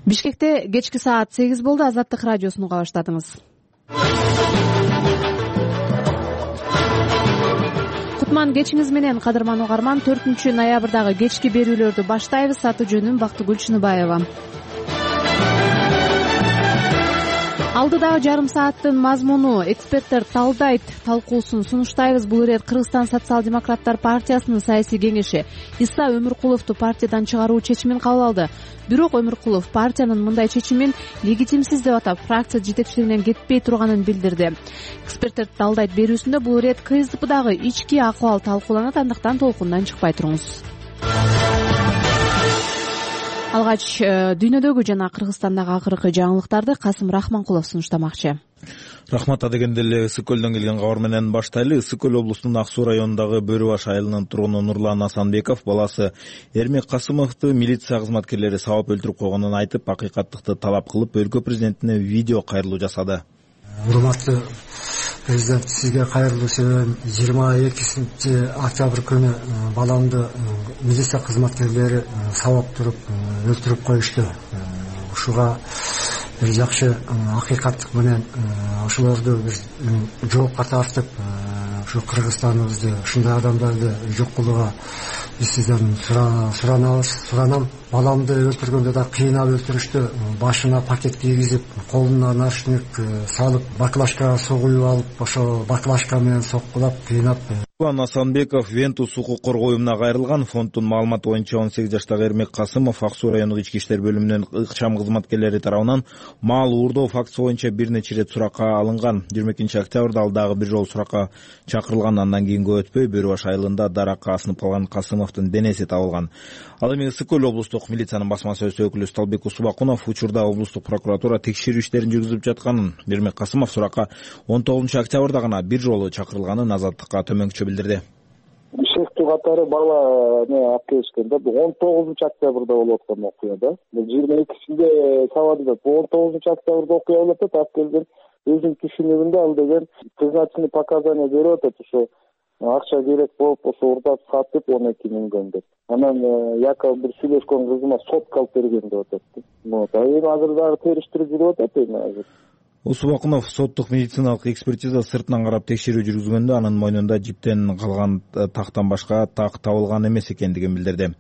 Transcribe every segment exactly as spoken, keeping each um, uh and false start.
Бишкекте кечки саат сегиз болду. Азаттык радиосун уга баштадыңыз. Кутман кечиңиз менен, кадырман угарман. төртүнчү ноябрдагы кечки берүүлөрдү баштайбыз. Аты жөнүм Бактыгүл Чыныбаева. Алдыдагы жарым сааттын мазмуну эксперттер талдайт талкуусун сунуштайбыз. Бул ирет Кыргызстан социал-демократтар партиясынын саясий кеңеши Иса Өмүркуловду партиядан чыгаруу чечимин кабыл алды. Бирок Өмүркулов партиянын мындай чечимин легитимсиз деп атап, фракция жетекчилигинен кетпей турганын билдирди. Эксперттер талдайт берүүсүндө бул ирет КСДПдагы ички акыбал талкууланат, андыктан толкундан чыкпай туруңуз. Алгач дүйнөдөгү жана Кыргызстандагы акыркы жаңылыктарды Касым Рахманкулов сунуштамакчы. Рахмат. Адегенде эле Ысык көлдөн келген кабар менен баштайлы. Ысык көл облусунун Ак суу районундагы Бөрү баш айылынын тургуну Нурлан Асанбеков баласы Эрмек Касымовду милиция кызматкерлери сабап өлтүрүп койгонун айтып, акыйкаттыкты талап кылып, өлкө президентине видео кайрылуу жасады. Урматтуу президент, сизге кайрылуу себебим жыйырма экинчи октябрь күнү баламды милиция кызматкерлери сабап туруп өлтүрүп коюшту. Ушуга бир жакшы акыйкаттык менен ошолорду бир жоопко тартып, ушу Кыргызстаныбызды, ушундай адамдарды жок кылууга биз сизден суранабыз, суранам. Баламды өлтүргөндө да кыйнап өлтүрүштү. Башына пакет кийгизип, колуна наручник салып, баклажкага суу куюп алып, ошо баклажка менен соккулап, кыйнап. Нурлан Асанбеков Вентус укук коргоо уюмуна кайрылган. Фонддун маалыматы боюнча он сегиз жаштагы Эрмек Касымов Ак суу райондук ички иштер бөлүмүнүн ыкчам кызматкерлери тарабынан маал уурдоо фактысы боюнча бир нече ирет суракка алынган. жыйырма экинчи октябрда ал дагы бир жолу суракка чакырылган. Андан кийин көп өтпөй Бөрү баш айылында даракка асынып калган Касымовдун денеси табылган. Ал эми Ысык көл облустук милициянын басма сөз өкүлү Сталбек Усубакунов учурда облустук прокуратура текшерүү иштерин жүргүзүп жатканын, Эрмек Касымов суракка он тогузунчу октябрда гана бир жолу чакырылганын Азаттыкка төмөнкүчө билдирди. Бишкектүү катары бала не алып келишкен да. Бул он тогузунчу октябрда болуп аткан окуя да. Бул жыйырма экисинде сабады да. Бул он тогузунчу октябрда окуя болуп атат. Алып келген өзүнүн түшүнүгүндө ал деген признательный показания берип атат. Ошо акча керек болуп, ошо урдап сатып он эки миңден деп. Анан якобы бир сүйлөшкөн кызыма сотка алып берген деп атат. Вот. А эми азыр дагы териштирип жүрүп атат эми азыр. Усубакунов соттук медициналык экспертиза сыртынан карап текшерүү жүргүзгөндө анын мойнунда жиптен калган тактан башка так табылган эмес экендигин билдирди.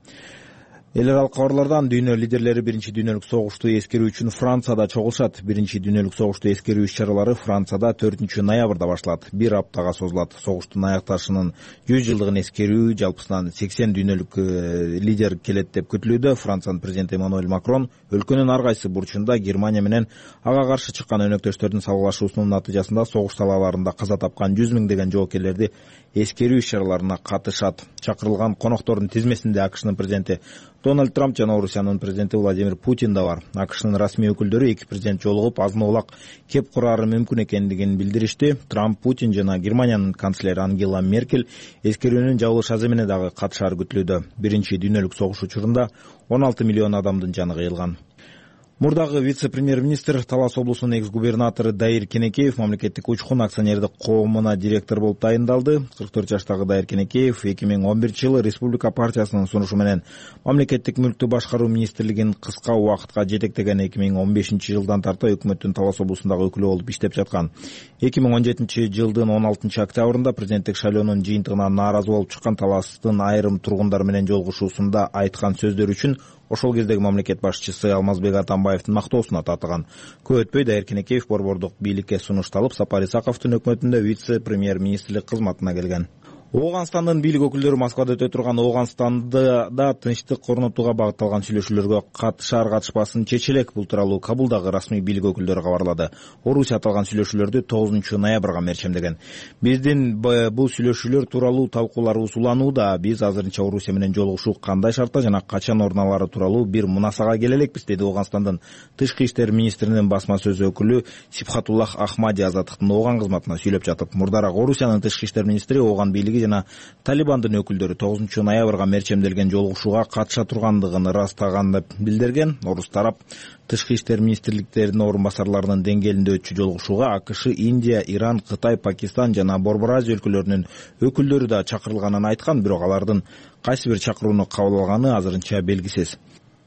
Эл аралык кабарлардан дүйнө лидерлери биринчи дүйнөлүк согушту эскерүү үчүн Францияда чогулушат. Биринчи дүйнөлүк согушту эскерүү иш-чаралары Францияда төртүнчү ноябрда башталат. Бир аптага созулат. Согуштун аякташынын жүз жылдыгын эскерүү жалпысынан сексен дүйнөлүк лидер келет деп күтүлүүдө. Франциянын президенти Эммануэль Макрон өлкөнүн ар кайсы бурчунда Германия менен ага каршы чыккан өнөктөштөрдүн салгылашуусунун натыйжасында согуш талааларында каза тапкан жүз миңдеген жоокерлерди эскерүү иш-чараларына катышат. Чакырылган коноктордун тизмесинде АКШнын президенти Дональд Трамп жана Орусиянын президенти Владимир Путин да бар. АКШнын расмий өкүлдөрү эки президент жолугуп азын-аулак кеп курары мүмкүн экендигин билдиришти. Трамп, Путин жана Германиянын канцлери Ангела Меркель эскерүүнүн жабылыш аземине дагы катышары күтүлүүдө. Биринчи дүйнөлүк согуш учурунда он алты миллион адамдын жаны кыйылган. Мурдагы вице-премьер-министр Талас облусунун экс-губернатору Дайыр Кенекеев мамлекеттик учкун акционердик коомуна директор болуп тайындалды. кырк төрт жаштагы Дайыр Кенекеев эки миң он биринчи жылы Республика партиясынын сунушу менен мамлекеттик мүлктү башкаруу министрлигин кыска убакытка жетектеген. эки миң он бешинчи жылдан тарта өкмөттүн Талас облусундагы өкүлү болуп иштеп жаткан. эки миң он жетинчи жылдын он алтынчы октябрында президенттик шайлоонун жыйынтыгынан нааразы болуп чыккан Таластын айрым тургундар менен жолугушуусунда айткан сөздөрү үчүн ошол кездеги мамлекет башчысы Алмазбек Атамбаевдин мактоосуна татыган. Көп өтпөй Дайыр Кенекеев борбордук бийликке сунушталып, Сапар Исаковдун өкмөтүндө вице-премьер-министрлик кызматына келген. Ооганстандын бийлик өкүлдөрү Москвада өтө турган Ооганстанда да тынчтык орнотууга багытталган сүйлөшүүлөргө катышар катышпасын чече элек. Бул тууралуу Кабулдагы расмий бийлик өкүлдөрү кабарлады. Орусия аталган сүйлөшүүлөрдү тогузунчу ноябрга мерчемдеген. Биздин бул сүйлөшүүлөр тууралуу талкууларыбыз уланууда. Биз азырынча Орусия менен жолугушуу кандай шартта жана качан орун алары тууралуу бир мунасага келе элекпиз, деди Ооганстандын тышкы иштер министринин басма сөз өкүлү Сибхатуллах Ахмади Азаттыктын Ооган кызматына сүйлөп жатып. Мурдараак Орусиянын тышкы иштер министри Ооган бийлиги жана Талибандын өкүлдөрү тогузунчу ноябрга мерчемделген жолугушууга катыша тургандыгын ырастаган деп билдирген. Орус тарап тышкы иштер министрликтеринин орун басарларынын деңгээлинде өтчү жолугушууга АКШ, Индия, Иран, Кытай, Пакистан жана Борбор Азия өлкөлөрүнүн өкүлдөрү да чакырылганын айткан, бирок алардын кайсы бир чакырууну кабыл алганы азырынча белгисиз.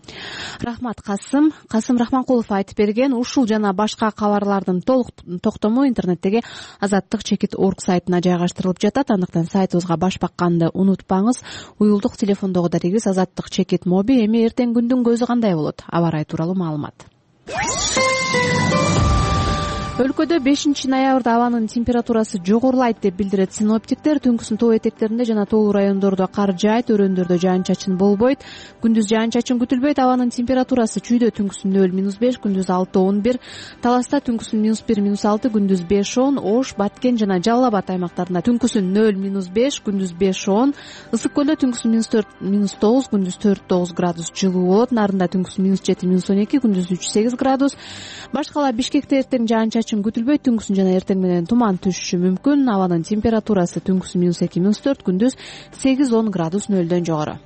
Рахмат Касым. Касым Рахманкулов айтып берген. Ушул жана башка кабарлардын толук токтому интернеттеги азаттык чекит орг сайтына жайгаштырылып жатат. Андыктан сайтыбызга баш бакканды унутпаңыз. Уюлдук телефондогу дарегибиз азаттык чекит моби. Эми эртең күндүн көзү кандай болот? Аба ырайы тууралуу маалымат. Өлкөдө бешинчи ноябрда абанын температурасы жогорулайт деп билдирет синоптиктер. Түнкүсүн тоо этектеринде жана тоолуу райондордо кар жаайт, өрөөндөрдө жаан-чачын болбойт. Күндүз жаан-чачын күтүлбөйт. Абанын температурасы чүйдө түнкүсүн нөл минус беш, күндүз алты он бир, Таласта түнкүсүн минус бир минус алты, күндүз беш он, Ош, Баткен жана Жалал Абад аймактарында түнкүсүн нөл минус беш, күндүз беш он, Ысык көлдө түнкүсүн минус төрт минус тогуз, күндүз төрт тогуз градус жылуу болот. Нарында түнкүсүн минус жети минус он эки, күндүз үч сегиз градус. Башкала Бишкекте эртең жаан-чачын күтүлбөйт. Түнкүсүн жана эртең менен туман түшүшү мүмкүн. Абанын температурасы түнкүсүн минус эки минус төрт, күндүз сегиз он градус нөлдөн жогору.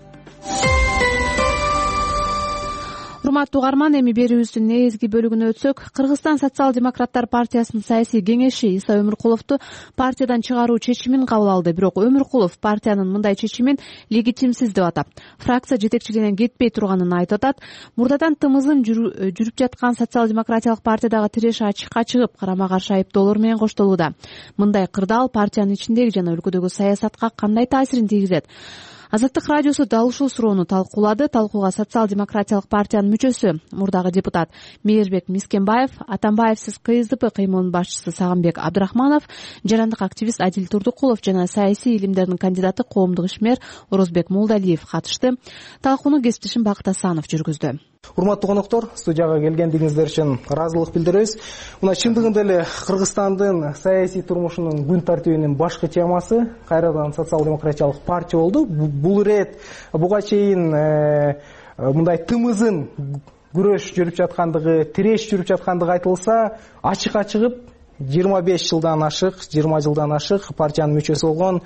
Урматтуу угарман, эми берүүбүздүн негизги бөлүгүнө өтсөк, Кыргызстан социал-демократтар партиясынын саясий кеңеши Иса Өмүркуловду партиядан чыгаруу чечимин кабыл алды. Бирок Өмүркулов партиянын мындай чечимин легитимсиз деп атап, фракция жетекчилигинен кетпей турганын айтып атат. Мурдадан тымызын жүрүп жаткан социал-демократиялык партиядагы тиреш ачыкка чыгып, карама каршы айыптоолор менен коштолууда. Мындай кырдаал партиянын ичиндеги жана өлкөдөгү саясатка кандай таасирин тийгизет? Азаттык радиосу дал ушул суроону талкуулады. Талкууга социал-демократиялык партиянын мүчөсү, мурдагы депутат Мээрбек Мискенбаев, Атамбаевсиз КСДП кыймылынын башчысы Сагынбек Абдрахманов, жарандык активист Адил Турдукулов жана саясий илимдердин кандидаты коомдук ишмер Орозбек Молдалиев катышты. Талкууну кесиптешим Бакыт Асанов жүргүздү. Урматтуу коноктор, студияга келгендигиңиздер үчүн ыраазылык билдиребиз. Мына чындыгында эле Кыргызстандын саясий турмушунун күн тартибинин башкы темасы кайрадан социал-демократиялык партия болду. Бул ирет буга чейин мындай тымызын күрөш жүрүп жаткандыгы, тиреш жүрүп жаткандыгы айтылса, ачыкка чыгып жыйырма беш жылдан ашык, жыйырма жылдан ашык партиянын мүчөсү болгон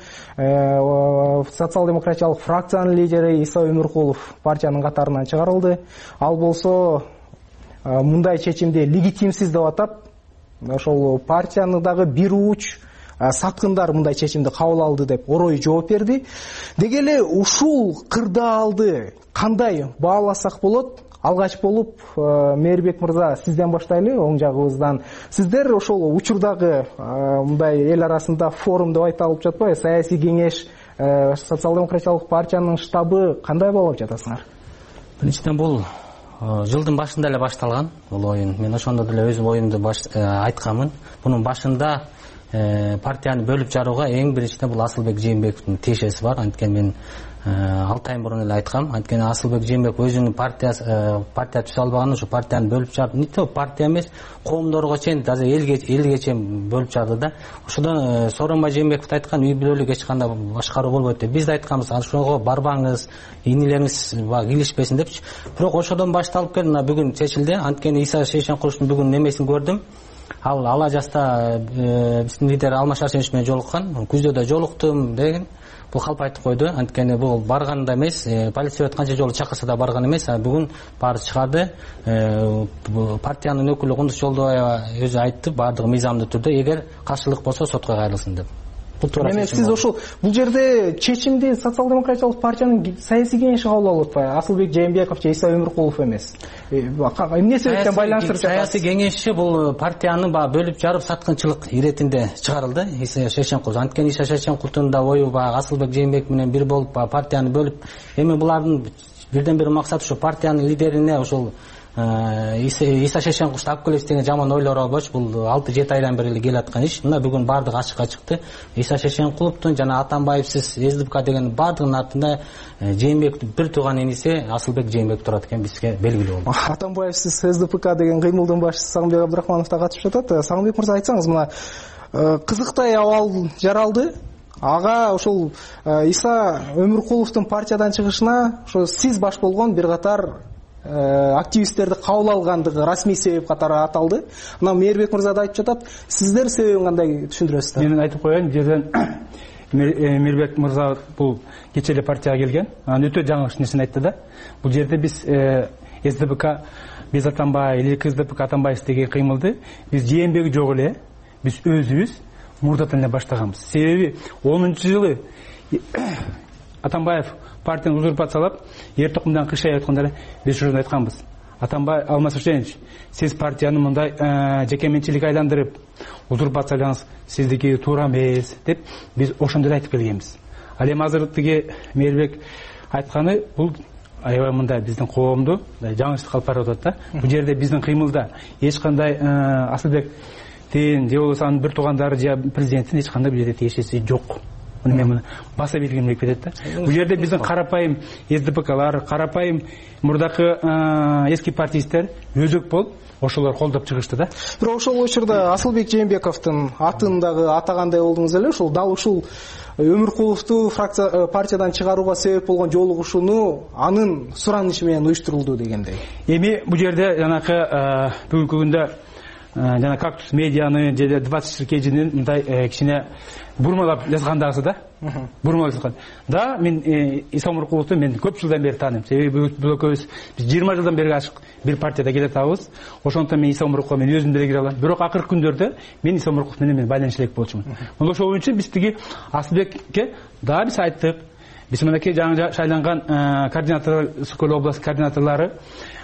социал-демократиялык фракциянын лидери Иса Өмүркулов партиянын катарынан чыгарылды. Ал болсо мындай чечимди легитимсиз деп атап, ошол партияны дагы бир уч саткындар мындай чечимди кабыл алды деп орой жооп берди. Деги эле ушул кырдаалды кандай бааласак болот? Алгач болуп, Мээрбек мырза, сизден баштайлы, оң жагыбыздан. Сиздер ошол учурдагы мындай эл арасында форум деп айта алып жатпайбы? Саясий кеңеш, социал-демократиялык партиянын штабы кандай болуп жатасыңар? Биринчиден бул жылдын башында эле башталган бул оюн. Мен ошондо деле өз оюмду айтканмын. Бунун башында партияны бөлүп жарууга эң биринчиден бул Асылбек Жээнбековдун тиешеси бар. Анткени мен алты ай мурун эле айткам. Анткени Асылбек Жээнбеков өзүнүн партиясы партия түзө албаган, ушу партияны бөлүп жарып, не партия эмес, коомдорго чейин, даже элге элге чейин бөлүп жарды да. Ошодон Сооронбай Жээнбеков айткан, үй бүлөлүк эч кандай башкаруу болбойт деп. Биз да айтканбыз, ошого барбаңыз, инилериңиз килишпесин депчи. Бирок ошодон башталып келди, мына бүгүн чечилди. Анткени Иса Шейшенкуловдун бүгүн немесин көрдүм. Ал ала жаста биздин лидер Алмаш Арсенович менен жолуккан, күздө да жолуктум деген. Бул калп айтып койду. Анткени бул барганда эмес, полиция канча жолу чакырса да барган эмес, а бүгүн баары чыгарды. Партиянын өкүлү Кундуз Жолдобаева өзү айтты, баардыгы мыйзамдуу түрдө, эгер каршылык болсо сотко кайрылсын деп. Демек сиз ошол бул жерде чечимди социал-демократиялык партиянын саясий кеңеши кабыл алып атпайбы? Асылбек Жээнбеков же Иса Өмүркулов эмес. Эмне себептен байланыштырып жатасыз? Саясий кеңеши бул партиянын баягы бөлүп жарып саткынчылык иретинде чыгарылды. Иса Шейшенкулов. Анткени Иса Шейшенкуловдун да ою баягы Асылбек Жээнбеков менен бир болуп партияны бөлүп, эми булардын бирден бир максаты ушу партиянын лидерине ошол Иса Шейшенкуловду алып келебиз деген жаман ойлор болчу. Бул алты жети айдан бери эле келаткан иш. Мына бүгүн баардыгы ачыкка чыкты. Иса Шейшенкуловдун жана Атамбаевсиз СДПК деген баардыгынын артында Жээнбековдун бир тууган иниси Асылбек Жээнбеков турат экен, бизге белгилүү болду. Атамбаевсиз СДПК деген кыймылдын башчысы Сагынбек Абдрахманов да катышып жатат. Сагынбек мырза, айтсаңыз, мына кызыктай абал жаралды. Ага ошол Иса Өмүркуловдун партиядан чыгышына ошо сиз баш болгон бир катар активисттерди кабыл алгандыгы расмий себеп катары аталды. Мына Мээрбек мырза да айтып жатат. Сиздер себебин кандай түшүндүрөсүздөр? Мен айтып коеюн, жерден Мээрбек мырза бул кече эле партияга келген. Анан өтө жаңылыш нерсени айтты да. Бул жерде биз СДПК биз Атамбаев или КСДП Атамбаев деген кыймылды биз Жээнбек жок эле, биз өзүбүз мурдадан эле баштаганбыз. Себеби онунчу жылы Атамбаев партияны узурпациялап, ер тоқымдан қышай айткандар биз ушуну айтканбыз. Атамбай Алмаз Ушенович, сиз партияны мындай жекеменчиликке айландырып, узурпациялаңыз сиздики туура эмес деп биз ошондой айтып келгенбиз. Ал эми азыр тиги Мээрбек айтканы бул аябай мындай биздин коомду жаңылыштыкка алып барып атат да. Бул жерде биздин кыймылда эч кандай Асылбек тен же болбосо анын бир туугандары же президенттин эч кандай бул жерде тиешеси жок. Муну мен муну баса белгилемек кетет да. Бул жерде биздин карапайым СДПКлар, карапайым мурдакы эски партиисттер өзөк болуп ошолор колдоп чыгышты да. Бирок ошол учурда Асылбек Жээнбековдун атын дагы атагандай болдуңуз эле. Ошол дал ушул Өмүркуловду фракция партиядан чыгарууга себеп болгон жолугушууну анын суранышы менен уюштурулду дегендей. Эми бул жерде жанакы бүгүнкү күндө жана Кактус медианы же двадцать четыре кежинин мындай кичине бурмалап жазгандагысы да. Бурмалап жазган. Да, мен Иса Өмүркуловду мен көп жылдан бери тааныйм. Себеби бул экөөбүз биз жыйырма жылдан бери ашык бир партияда келе атабыз. Ошондуктан мен Иса Өмүркуловго мен өзүм деле кире алам. Бирок акыркы күндөрдө мен Иса Өмүркулов менен мен байланыш элек болчумун. Мына ошол үчүн биз тиги Асылбекке да биз айттык. Биз мынакей жаңы шайланган координатор, Сокол область координаторлору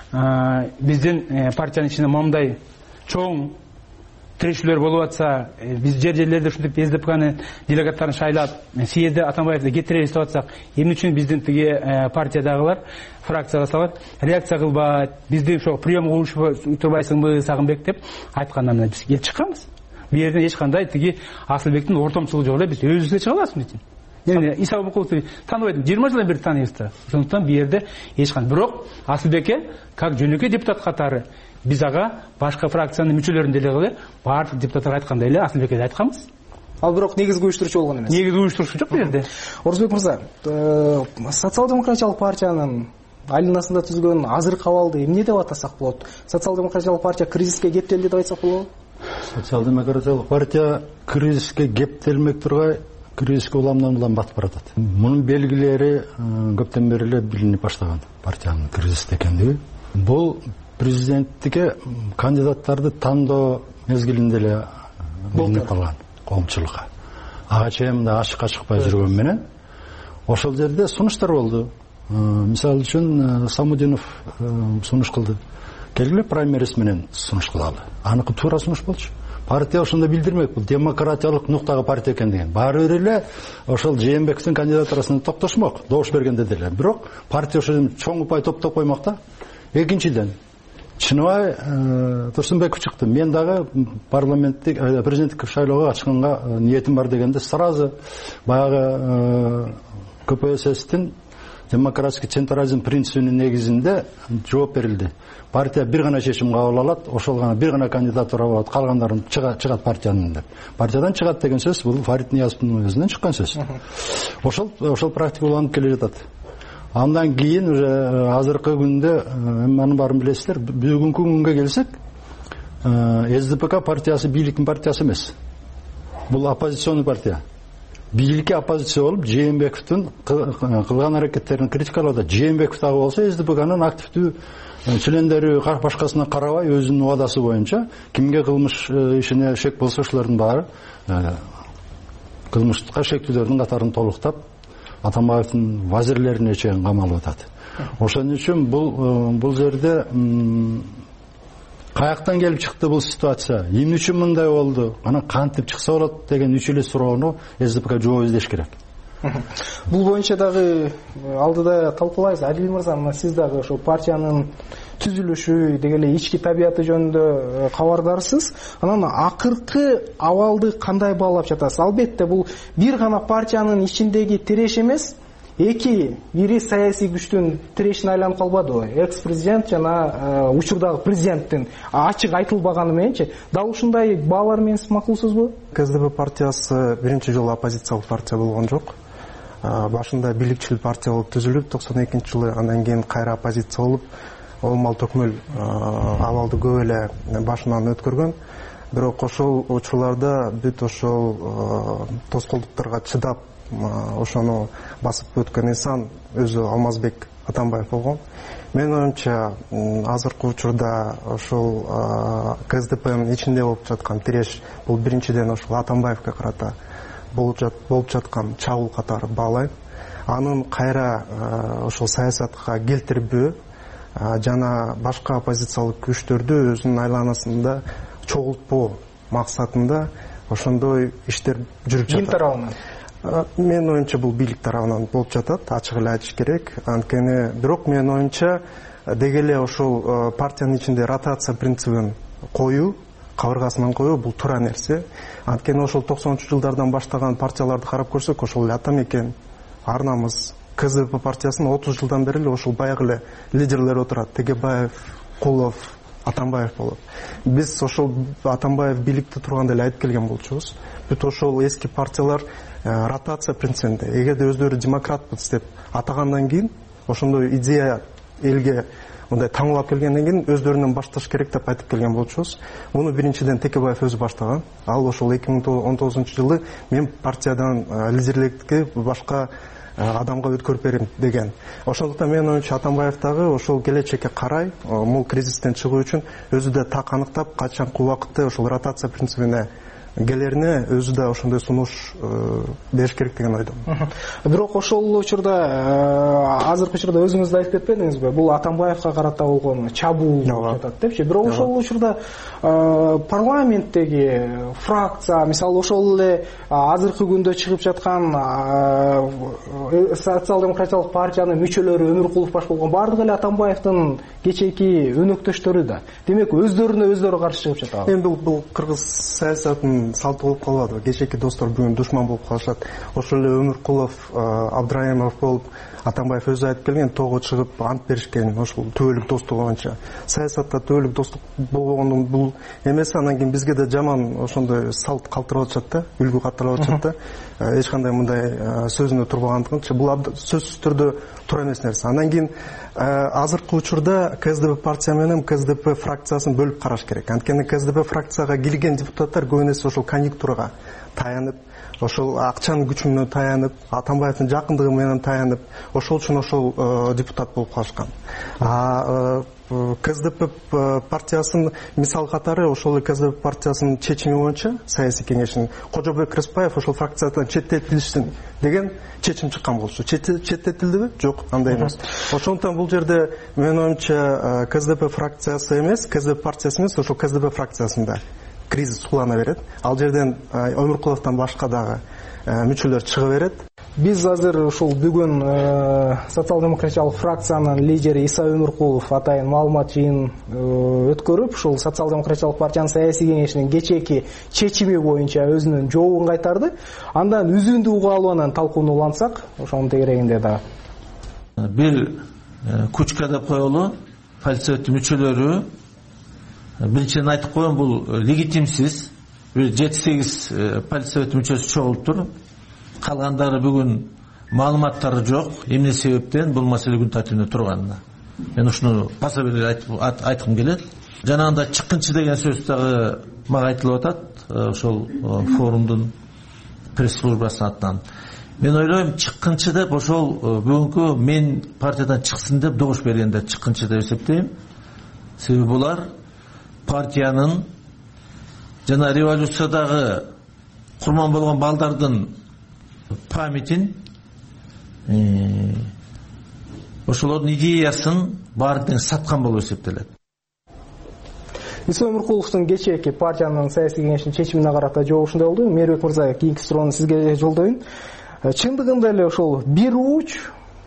биздин партиянын ичинде момундай чоң тирешүүлөр болуп атса, биз жер жерлерде ушинтип СДПКнын делегаттарын шайлап, съезде Атамбаевди кетиребиз деп атсак, эмне үчүн биздин тиги партиядагылар фракцияга салат, реакция кылбайт, бизди ошо прием кылып турбайсыңбы Сагынбек деп айткандан менен биз келип чыкканбыз. Бул жерден эч кандай тиги Асылбектин ортомчулугу жок эле, биз өзүбүз чыга алабыз мынтип. Мен Иса Өмүркуловду тааныбай атам, жыйырма жылдан бери тааныйбыз да. Ошондуктан бул жерде эч кандай. Бирок Асылбекке как жөнөкөй депутат катары биз ага башка фракциянын мүчөлөрүн деле кылып, баардык депутаттар айткандай эле Асылбекке да айтканбыз. Ал бирок негизги уюштуруучу болгон эмес. Негизги уюштуруучу жок бул жерде. Орузбек мырза, социал-демократиялык партиянын айланасында түзүлгөн азыркы абалды эмне деп атасак болот? Социал-демократиялык партия кризиске кептелди деп айтсак болобу? Социал-демократиялык партия кризиске кептелмек тургай, кризиске уламдан улам батып баратат. Мунун белгилери көптөн бери эле билинип баштаган партиянын кризисте экендиги. Бул президенттикке кандидаттарды тандоо мезгилинде эле билинип калган коомчулукка. Ага чейин да ачыкка чыкпай жүргөн менен ошол жерде сунуштар болду. Мисалы үчүн Самудинов сунуш кылды. Келгиле праймерис менен сунуш кылалы. Аныкы туура сунуш болчу. Партия ошондо билдирмек, бул демократиялык нуктагы партия экендигин. Баары бир эле ошол Жээнбековдун кандидатурасына токтошмок, добуш бергенде деле. Бирок партия ошо чоң упай топтоп коймок да. Экинчиден Чыныбай Турсунбеков чыкты. Мен дагы парламенттик президенттик шайлоого катышканга ниетим бар дегенде сразу баягы КПССтин демократический централизм принцибинин негизинде жооп берилди. Партия бир гана чечим кабыл алат, ошол гана бир гана кандидатура болот, калгандарын чыгат партиянын деп. Партиядан чыгат деген сөз бул Фарид Ниязовдун өзүнөн чыккан сөз. Ошол ошол практика уланып келе жатат. Андан кийин уже азыркы күндө эми анын баарын билесиздер, бүгүнкү күнгө келсек, СДПК партиясы бийликтин партиясы эмес. Бул оппозиционный партия. Бийликке оппозиция болуп, Жээнбековдун кылган аракеттерин критикалап атат. Жээнбеков дагы болсо СДПКнын активдүү члендери башкасына карабай өзүнүн убадасы боюнча кимге кылмыш ишине шек болсо ошолордун баары кылмышка шектүүлөрдүн катарын толуктап Атамбаевдин вазирлерине чейин камалып атат. Ошон үчүн бул бул жерде каяктан келип чыкты бул ситуация? Эмне үчүн мындай болду? Анан кантип чыкса болот деген үч эле суроону СДПК жооп издеш керек. Бул боюнча дагы алдыда талкуулайбыз. Адил мырза, сиз дагы ошо партиянын түзүлүшү деги эле ички табияты жөнүндө кабардарсыз. Анан акыркы абалды кандай баалап жатасыз? Албетте бул бир гана партиянын ичиндеги тиреш эмес, эки ири саясий күчтүн тирешине айланып калбадыбы? Экс-президент жана учурдагы президенттин ачык айтылбаганы мененчи, дал ушундай баалар менен сиз макулсузбу? КСДП партиясы биринчи жолу оппозициялык партия болгон жок. Башында бийликчил партия болуп түзүлүп, токсон экинчи жылы андан кийин кайра оппозиция болуп, олмал төкмөл абалды көп эле башынан өткөргөн. Бирок ошол учурларда бүт ошол тоскоолдуктарга чыдап ошону басып өткөн инсан өзү Алмазбек Атамбаев болгон. Менин оюмча азыркы учурда ошол КСДПнын ичинде болуп жаткан тиреш бул биринчиден ошол Атамбаевге карата болуп жаткан чабуул катары баалайм. анын кайра ошол саясатка келтирбөө жана башка оппозициялык күчтөрдү өзүнүн айланасында чогултпоо максатында ошондой иштер жүрүп жатат. Ким тарабынан? Менин оюмча бул бийлик тарабынан болуп жатат, ачык эле айтыш керек. Анткени бирок менин оюмча деги эле ошол партиянын ичинде ротация принцибин коюу, кабыргасынан коюу бул туура нерсе. Анткени ошол токсонунчу жылдардан баштаган партияларды карап көрсөк, ошол эле Ата Мекен, Ар намыс, К З П партиясынын отуз жылдан бери эле ошол баягы эле лидерлер отурат. Тегебаев, Кулов, Атамбаев болот. Биз ошол Атамбаев бийликте турганда эле айтып келген болчубуз. Бүт ошол эски партиялар ротация принцибинде. Эгерде өздөрү демократпыз деп атагандан кийин, ошондой идея элге мындай таңылап келгенден кийин өздөрүнөн башташ керек деп айтып келген болчубуз. Муну биринчиден Текебаев өзү баштаган. Ал ошол эки миң он тогузунчу жылы мен партиядан лидерликке башка адамга өткөрүп берем деген. Ошондуктан менин оюмча Атамбаев дагы ошол келечекке карай, бул кризистен чыгуу үчүн өзү да так аныктап, качанкы убакытта ошол ротация принцибине келерине өзү да ошондой сунуш бериш керек деген ойдомун. Бирок ошол учурда азыркы учурда өзүңүз да айтып кетпедиңизби? Бул Атамбаевка карата болгон чабуу болуп жатат депчи. Бирок ошол учурда парламенттеги фракция, мисалы ошол эле азыркы күндө чыгып жаткан социал-демократиялык партиянын мүчөлөрү, Өмүркулов баш болгон бардыгы эле Атамбаевдин кечээки өнөктөштөрү да. Демек өздөрүнө өздөрү каршы чыгып жатат. Эми бул бул кыргыз саясатынын салты болуп калбадыбы? Кечээки достор бүгүн душман болуп калышат. Ошол эле Өмүркулов, Абдрайымов болуп, Атамбаев өзү айтып келген, тоого чыгып ант беришкен, ошол түбөлүк достук боюнча. Саясатта түбөлүк достук болгондун бул эмес, анан кийин бизге да жаман ошондой салт калтырып атышат да, үлгү калтырып атышат да. Эч кандай мындай сөзүнө турбагандыгынча бул сөзсүз түрдө туура эмес нерсе. Андан кийин азыркы учурда К З Д П партия менен К З Д П фракциясын бөлүп караш керек. Анткени К З Д П фракцияга кирген депутаттар көбүнесе ошол конъюнктурага таянып, ошол акчанын күчүнө таянып, Атамбаевдин жакындыгы менен таянып, ошол үчүн ошол депутат болуп калышкан. А К З Д П партиясынын мисал катары ошол К З Д П партиясынын чечими боюнча саясий кеңештин Кожобек Рыспаев ошол фракциядан четтетилишsin деген чечим чыккан болчу. Четтетилдиби? Жок, андай эмес. Ошондуктан бул жерде менин оюмча К З Д П фракциясы эмес, К З Д П партиясы эмес, ошол К З Д П фракциясында кризис кулана берет. Ал жерден Өмүркуловдон башка дагы мүчөлөр чыга берет. Биз азыр ушул бүгүн социал-демократиялык фракциянын лидери Иса Өмүркулов атайын маалымат жыйын өткөрүп, ушул социал-демократиялык партиянын саясий кеңешинин кечээки чечими боюнча өзүнүн жообун кайтарды. Андан үзүндүү угуп анан талкуулансак, ошонун тегерегинде дагы бир күч К Д П'лу политсоветтин мүчөлөрү биринчиден айтып коеюн, бул легитимсиз. Бир жети сегиз политсоветтин мүчөсү чогулуптур. Калгандары бүгүн маалыматтары жок. Эмне себептен бул маселе күн тартибинде турганына. Мен ушуну баса бир айткым келет. Жанагында чыккынчы деген сөз дагы мага айтылып атат, ошол форумдун пресс-службасынын атынан. Мен ойлойм, чыккынчы деп ошол бүгүнкү мен партиядан чыксын деп добуш бергендер чыккынчы деп эсептейм. Себеби булар партиянын жана революциядагы курман болгон балдардын памятин, ошолордун идеясын баардыгын саткан болуп эсептелет. Иса Өмүркуловдун кечээки партиянын саясий кеңешинин чечимине карата жообу ушундай болду. Мээрбек мырза, кийинки суроону сизге жолдоюн. Чындыгында эле ошол бир уч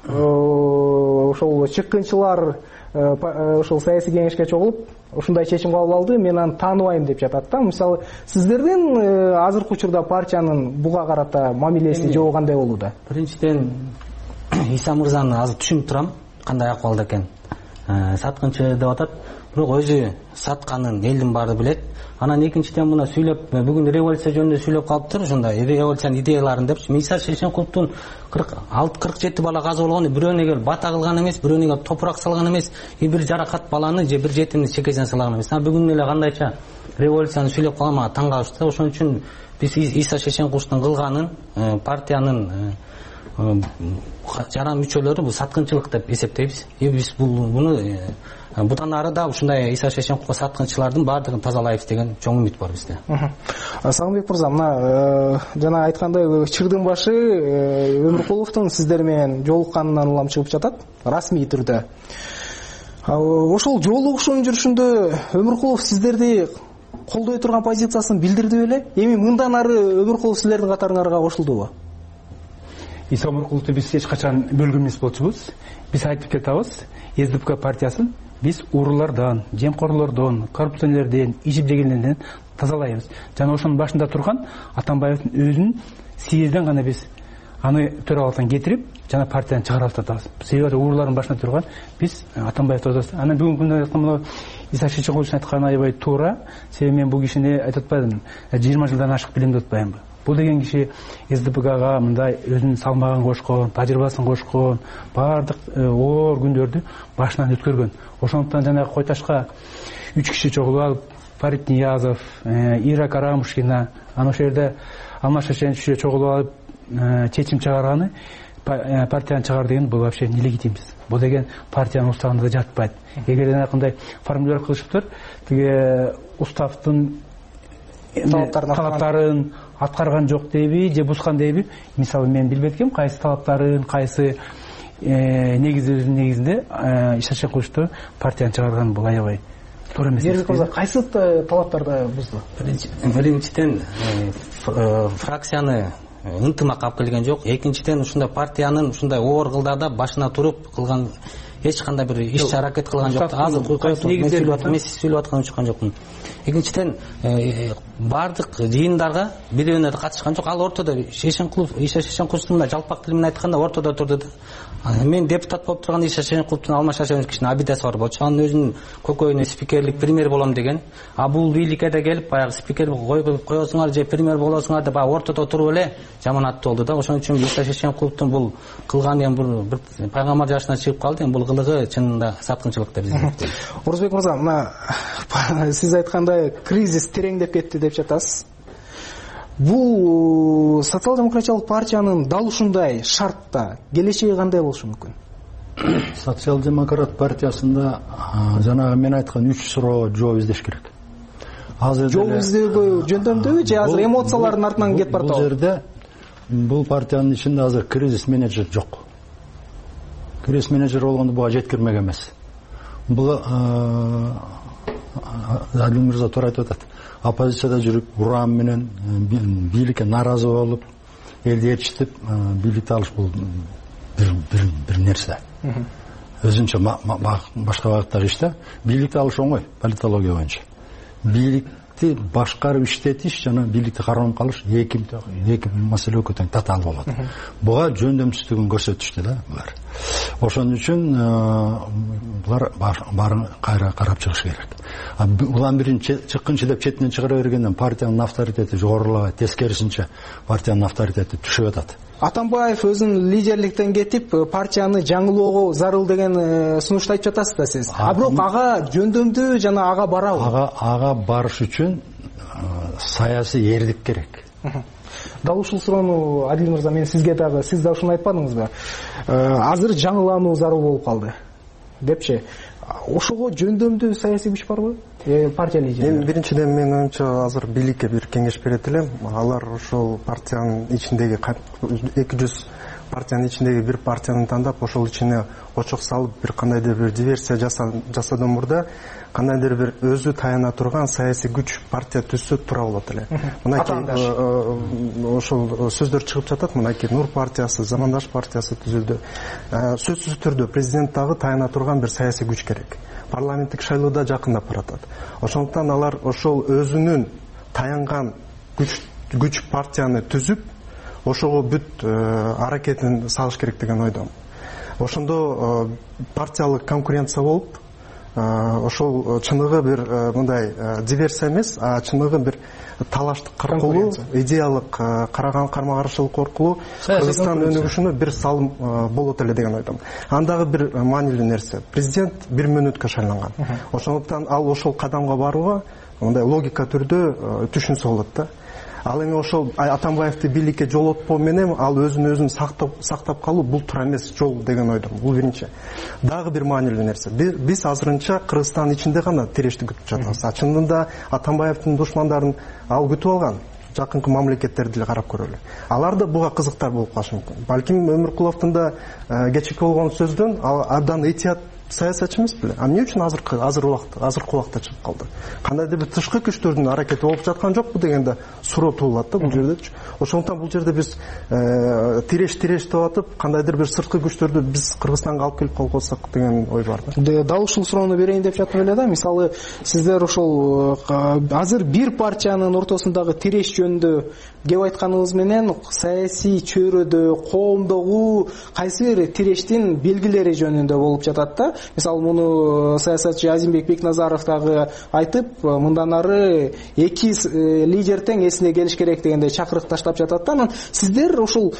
ошол чыккынчылар ошол саясий кеңешке чогулуп ушундай чечим кабыл алды, мен аны тааныбайм деп жатат да. Мисалы, сиздердин азыркы учурда партиянын буга карата мамилеси жобу кандай болууда? Биринчиден Иса мырзаны азыр түшүнүп турам, кандай акыбалда экен. Саткынчы деп атат, бирок өзү сатканын элдин баары билет. Анан экинчиден мына сүйлөп, бүгүн революция жөнүндө сүйлөп калыптыр, ушундай революциянын идеяларын депчи. Иса Шешенкуловдун кырк алты кырк жети бала каза болгону бирөөнө келип бата кылган эмес, бирөөнө келип топурак салган эмес, бир жаракат баланы же бир жетимди чекесине салган эмес. Бүгүн эле кандайча революцияны сүйлөп калган мага таң калышты. Ошон үчүн биз Иса Шешенкуловдун кылганын партиянын жаран мүчөлөрү бул саткынчылык деп эсептейбиз. Биз буну будан ары да ушундай Иса Шешенкулов саткынчылардын баардыгын тазалайбыз деген чоң үмүт бар бизде. Сагынбек мырза, мына жана айткандай чырдын башы Өмүркуловдун сиздер менен жолукканынан улам чыгып жатат расмий түрдө. Ошол жолугушуунун жүрүшүндө Өмүркулов сиздерди колдой турган позициясын билдирди беле? Эми мындан ары Өмүркулов силердин катарыңарга кошулдубу? Иса Өмүркуловду биз эч качан бөлгөн эмес болчубуз. Биз айтып кетабыз, СДПК партиясын биз уурулардан, жемкорлордон, коррупционерлерден, ичип жегендерден тазалайбыз. Жана ошонун башында турган Атамбаевдин өзүнүн съезден гана биз аны төралыктан кетирип, жана партияны чыгарып атабыз. Себеби уурулардын башында турган биз Атамбаев тозобуз. Анан бүгүнкү күндө айтканда Иса Шешенкуловдун айтканы аябай туура. Себеби мен бул кишини айтып атпадым, жыйырма жылдан ашык билем деп атпаймынбы. Бул деген киши СДПКга мындай өзүнүн салмагын кошкон, тажрыйбасын кошкон, баардык оор күндөрдү башынан өткөргөн. Ошондуктан жанагы Койташка үч киши чогулуп алып, Фарид Ниязов, Ира Карамушкина, анан ошол жерде Алмаз Шешенович чогулуп алып чечим чыгарганы, партияны чыгар деген бул вообще нелегитимсиз. Бул деген партиянын уставында да жатпайт. Эгер анакындай формулировка кылышыптыр, тиги уставдын талаптарын аткарган жок дейби, же бузган дейби, мисалы мен билбейт экенмин кайсы талаптарын, кайсы негиздердин негизинде Иса Шешенкуловду партияны чыгарган бул аябай туура эмес. Эрбек мырза, кайсы талаптарды бузду? Биринчиден фракцияны ынтымак алып келген жок. Экинчиден ушундай партиянын ушундай оор кылдарда башына туруп кылган эч кандай бир иш аракет кылган жок. Азыр мен сүйлөп аткан чыккан жокмун. Экинчиден баардык жыйындарга бир-бирине катышкан жок. Ал ортодо Шешенкулов, Иса Шешенкуловдун жалпак тил менен айтканда ортодо турду да. Мен депутат болуп турган Иса Шешенкуловдун Алмаз Шашеновичтин абидасы бар болчу. Анын өзүнүн көкөйүнө спикерлик премьер болом деген. А бул бийликке да келип баягы спикер коюп коесуңар же премьер болосуңар деп ортодо туруп эле жаманаттуу болду да. Ошон үчүн Иса Шешенкуловдун бул кылганы эми бир пайгамбар жашына чыгып калды. Эми бул кылыгы чынында саткынчылык деп эсептейм. Орузбек мырза, мына сиз айткандай кризис тереңдеп кетти деп жатасыз. Бул социал-демократиялык партиянын дал ушундай шартта келечеги кандай болушу мүмкүн? Социал-демократ партиясында жанагы мен айткан үч суроо жооп издеш керек. Азыр жооп издөө жөндөмдүбү же азыр эмоциялардын артынан кетип баратабы? Бул жерде бул партиянын ичинде азыр кризис менеджер жок. Кризис менеджер болгондо буга жеткирмек эмес. Бул Адил мырза туура айтып атат. Оппозицияда жүрүп, уран менен бийликке наразы болуп, элди ээрчитип, бийликти алыш бул бир бир бир нерсе. Өзүнчө башка багыттагы иште бийликти алыш оңой, политология боюнча. Бийликти башкарып иштетиш жана бийликти кармап калыш эки эки маселе өтө тең татаал болот. Буга жөндөмсүздүгүн көрсөтүштү да булар. Ошон үчүн булар баарын кайра карап чыгыш керек. Улам биринчи чыккынчы деп четинен чыгара бергенден партиянын авторитети жогорулабайт, тескерисинче партиянын авторитети түшүп атат. Атамбаев өзүн лидерликтен кетип, партияны жаңылоого зарыл деген сунушту айтып жатасыз да сиз. А бирок ага жөндөмдүү жана ага барабы? Ага ага барыш үчүн саясий эрдик керек. Дал ушул суроону Адил мырза мен сизге дагы сиз да ушуну айтпадыңызбы? Азыр жаңылануу зарыл болуп калды депчи. Ошого жөндөмдүү саясий күч барбы? Партия лидери. Эми биринчиден мен оюмча азыр бийликке бир кеңеш берет элем. Алар ошол партиянын ичиндеги эки жүз партиянын ичиндеги бир партияны тандап, ошол ичине очок салып бир кандайдыр бир диверсия жасадан мурда кандайдыр бир өзү таяна турган саясий күч партия түзсө туура болот эле. Мынакей ошол сөздөр чыгып жатат. Мынакей Нур партиясы, Замандаш партиясы түзүлдү. Сөзсүз түрдө президент дагы таяна турган бир саясий күч керек. Парламенттик шайлоодо жакындап баратат. Ошондуктан алар ошол өзүнүн таянган күч күч партияны түзүп, ошого бүт аракетин салыш керек деген ойдомун. Ошондо партиялык конкуренция болуп, ошол чыныгы бир мындай диверсия эмес, а чыныгы бир талаштык аркылуу, идеялык караган карма-каршылык аркылуу Кыргызстан өнүгүшүнө бир салым болот эле деген ойдомун. Андагы бир маанилүү нерсе, президент бир мүнөткө шайланган. Ошондуктан ал ошол кадамга барууга мындай логика түрдө түшүнсө болот да. Ал эми ошол Атамбаевди бийликке жолотпоо менен ал өзүн өзүн сактап сактап калуу бул туура эмес жол деген ойдомун. Бул биринчи. Дагы бир маанилүү нерсе. Биз азырынча Кыргызстан ичинде гана тирешти күтүп жатабыз. Чындыгында Атамбаевдин душмандарын ал күтүп алган. Жакынкы мамлекеттерди деле карап көрөлү. Алар да буга кызыктар болуп калышы мүмкүн. Балким Өмүркуловдун да кечеки болгон сөздөн ал абдан этият саясатчы эмес беле? А эмне үчүн азыркы азыр убакта, азыркы убакта чыгып калды? Кандайдыр бир тышкы күчтөрдүн аракети болуп жаткан жокпу дегенде суроо туулат да бул жерде. Ошондуктан бул жерде биз тиреш тиреш деп атып, кандайдыр бир сырткы күчтөрдү биз Кыргызстанга алып келип калсак деген ой бар да. Дал ушул суроону берейин деп жаттым эле да. Мисалы, сиздер ошол азыр бир партиянын ортосундагы тиреш жөнүндө кеп айтканыңыз менен саясий чөйрөдө, коомдогу кайсы бир тирештин белгилери жөнүндө болуп жатат да. Мисалы, муну саясатчы Азимбек Бекназаров дагы айтып, мындан ары эки лидер тең эсине келиш керек дегенде чакырык таштап жатат да. Анан сиздер ошол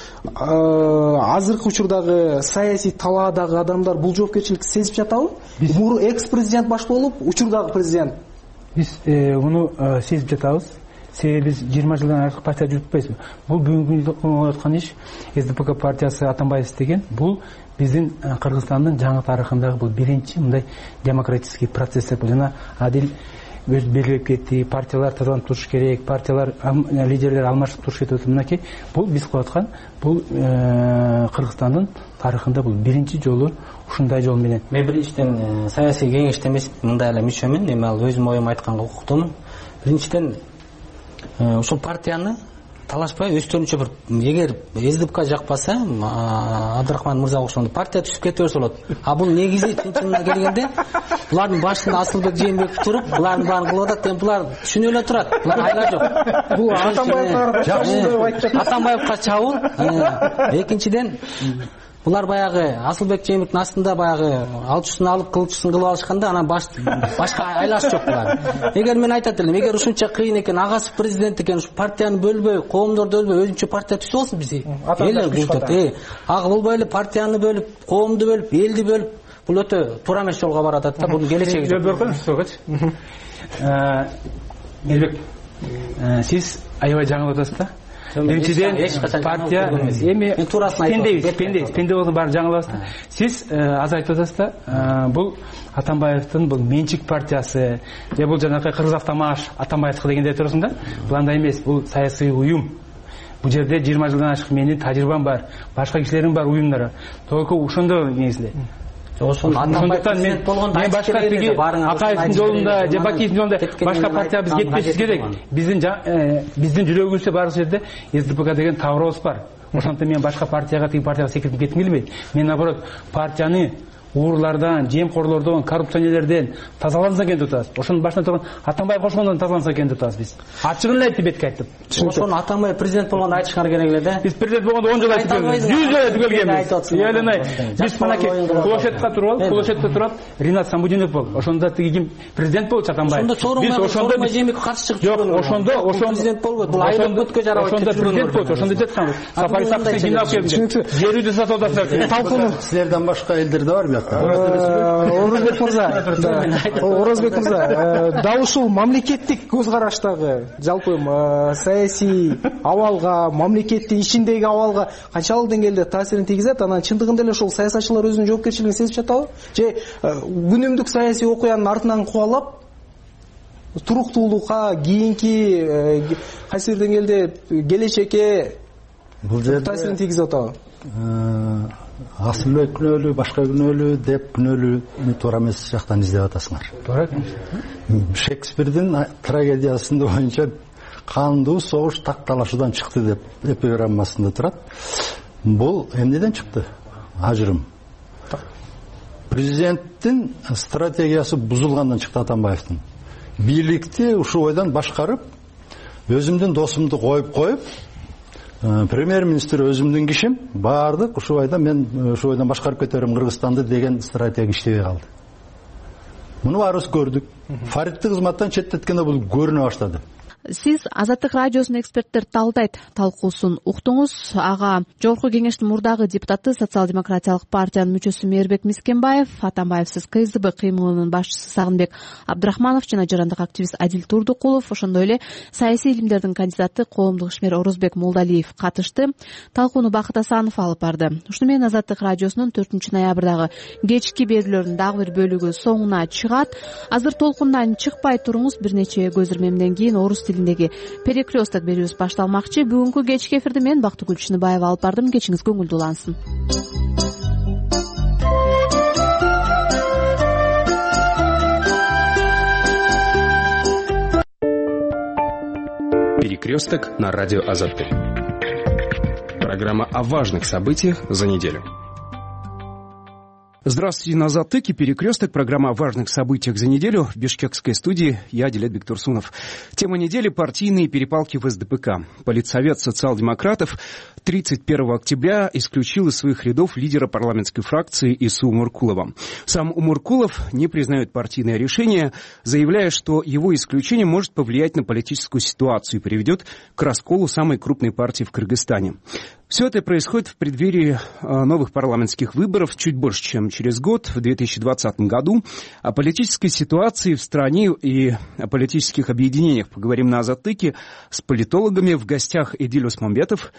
азыркы учурдагы саясий талаадагы адамдар бул жоопкерчиликти сезип жатабы? Экс-президент баш болуп, учурдагы президент. Биз муну сезип жатабыз. Себеби биз жыйырма жылдан артык партияда жүрүп атпайбызбы? Бул бүгүнкү болуп аткан иш эс ди пэ ка партиясы Атамбаев истеген. Бул биздин Кыргызстандын жаңы тарыхындагы бул биринчи мындай демократический процесс деп жана адил өз белгилеп кетти. Партиялар тазаланып туруш керек, партиялар лидерлер алмашып туруш керек деп мынакей. Бул биз кылып аткан бул Кыргызстандын тарыхында бул биринчи жолу ушундай жол менен. Мен биринчиден саясий кеңеште эмес, мындай эле мүчөмүн. Эми ал өзүм оюм айтканга укуктумун. Биринчиден ошол партияны талашпай өздөрүнчө бир, эгер эс ди пэ ка жакпаса, Абдрахман мырзага ошондо партия түзүп кете берсе болот. А бул негизи чынына келгенде булардын башында Асылбек Жээнбеков туруп, булардын баарын кылып атат, эми булар түшүнө эле турат. Булар айла жок. Бул Атамбаевка Атамбаевка чабуул. Экинчиден булар баягы Асылбек Жээнбековдун астында баягы алчысын алып, кылчысын кылып алышканда, анан башка айлаш жок булар. Эгер мен айтат элем, эгер ушунча кыйын экен, агасы президент экен, ушу партияны бөлбөй, коомдорду бөлбөй, өзүнчө партия түзүп алсын биз. Эл ага болбой эле партияны бөлүп, коомду бөлүп, элди бөлүп, бул өтө туура эмес жолго барып атат да. Бунун келечеги жок. Бөлкөн согоч. Мелбек, сиз аябай жаңылып атасыз да. Биринчиден партия эми пендебиз, пенде, пенде болсо баары жаңылабыз да. Сиз аз айтып атасыз да, бул Атамбаевдин бул менчик партиясы, же бул жанакы Кыргызавтомаш Атамбаевдики дегенде турасың да. Бул андай эмес, бул саясий уюм. Бул жерде жыйырма жылдан ашык менин тажрыйбам бар, башка кишилердин бар уюмдары. Только ошондо негизинде. Ошондуктан мен мен башка тиги Акаевдин жолунда, же Бакиевдин жолунда башка партия биз кетпешибиз керек. Биздин биздин жүрөгүбүздө бар жерде эс ди пэ ка деген табырыбыз бар. Ошондуктан мен башка партияга, тиги партияга секирип кетким келбейт. Мен наоборот партияны уурулардан, жемкорлордон, коррупционерлерден тазаланса экен деп атабыз. Ошонун башында турган Атамбаев кошкондон тазаланса экен деп атабыз биз. Ачыгын эле айтып бетке айтып. Ошону Атамбаев президент болгондо айтышкан керек эле да. Биз президент болгондо он жыл айтып келдик. жүз жыл айтып келгенбиз. Эленай. Биз мынакей площадька туруп алып, площадьта туруп, Ринат Самбудинов болду. Ошондо тиги ким президент болчу Атамбаев. Биз ошондо Жээнбеков каршы чыгып жүргөн. Жок, ошондо ошондо президент болбойт. Бул айылып жарабайт. Ошондо президент болчу, ошондо жатканбыз. Сапар Исаковду жыйнап келди. Жерди сатып атат. Талкуу силерден башка элдер да бар биякта. Орозбек мырза, Орозбек мырза, дал ушул мамлекеттик көз караштагы жалпы саясий абалга, мамлекеттин ичиндеги абалга канчалык деңгээлде таасирин тийгизет? Анан чындыгында эле ошол саясатчылар өзүнүн жоопкерчилигин сезип жатабы? Же күнүмдүк саясий окуянын артынан кубалап туруктуулукка, кийинки кайсы бир деңгээлде келечекке бул жерде таасирин тийгизип атабы? Асылбек күнөөлүү, башка күнөөлүү деп күнөөлүүнү туура эмес жактан издеп атасыңар. Туура. Шекспирдин трагедиясында боюнча кандуу согуш так талашуудан чыкты деп эпиграммасында турат. Бул эмнеден чыкты? Ажырым. Президенттин стратегиясы бузулгандан чыкты Атамбаевдин. Бийликти ушул ойдан башкарып, өзүмдүн досумду коюп коюп, премьер-министр өзүмдүн кишим, бардык ушул айда мен ушул айдан башкарып кетерим Кыргызстанды деген стратегия иштебей калды. Муну баарыбыз көрдүк. Фаридти кызматтан четтеткенде бул көрүнө баштады. Сиз Азаттык радиосунун эксперттер талдайт талкуусун уктуңуз. Ага Жогорку кеңештин мурдагы депутаты, социал-демократиялык партиянын мүчөсү Мээрбек Мискенбаев, Атамбаевсиз КСДБ кыймылынын башчысы Сагынбек Абдрахманов жана жарандык активист Адил Турдукулов, ошондой эле саясий илимдердин кандидаты коомдук ишмер Орозбек Молдалиев катышты. Талкууну Бакыт Асанов алып барды. Ушуну менен Азаттык радиосунун төртүнчү ноябрдагы кечки берүүлөрүнүн дагы бир бөлүгү соңуна чыгат. Азыр толкундан чыкпай туруңуз, бир нече көзөрмемден кийин орус тилиндеги перекресток берүүбүз башталмакчы. Бүгүнкү кечки эфирди мен Бактыгүл Чыныбаева алып бардым. Кечиңиз көңүлдүү улансын. Перекресток на радио Азаттык. Программа о важных событиях за неделю. Здравствуйте, на Азаттыке «Перекресток», программа о важных событиях за неделю. В бишкекской студии я, Дилет Бектурсунов. Тема недели – партийные перепалки в эс дэ пэ ка. Политсовет социал-демократов тридцать первого октября исключил из своих рядов лидера парламентской фракции Ису Умуркулова. Сам Умуркулов не признает партийное решение, заявляя, что его исключение может повлиять на политическую ситуацию и приведет к расколу самой крупной партии в Кыргызстане. Все это происходит в преддверии новых парламентских выборов чуть больше, чем через год, в две тысячи двадцатом году. О политической ситуации в стране и о политических объединениях поговорим на Азаттыке с политологами. В гостях Эдиль Осмонбетов,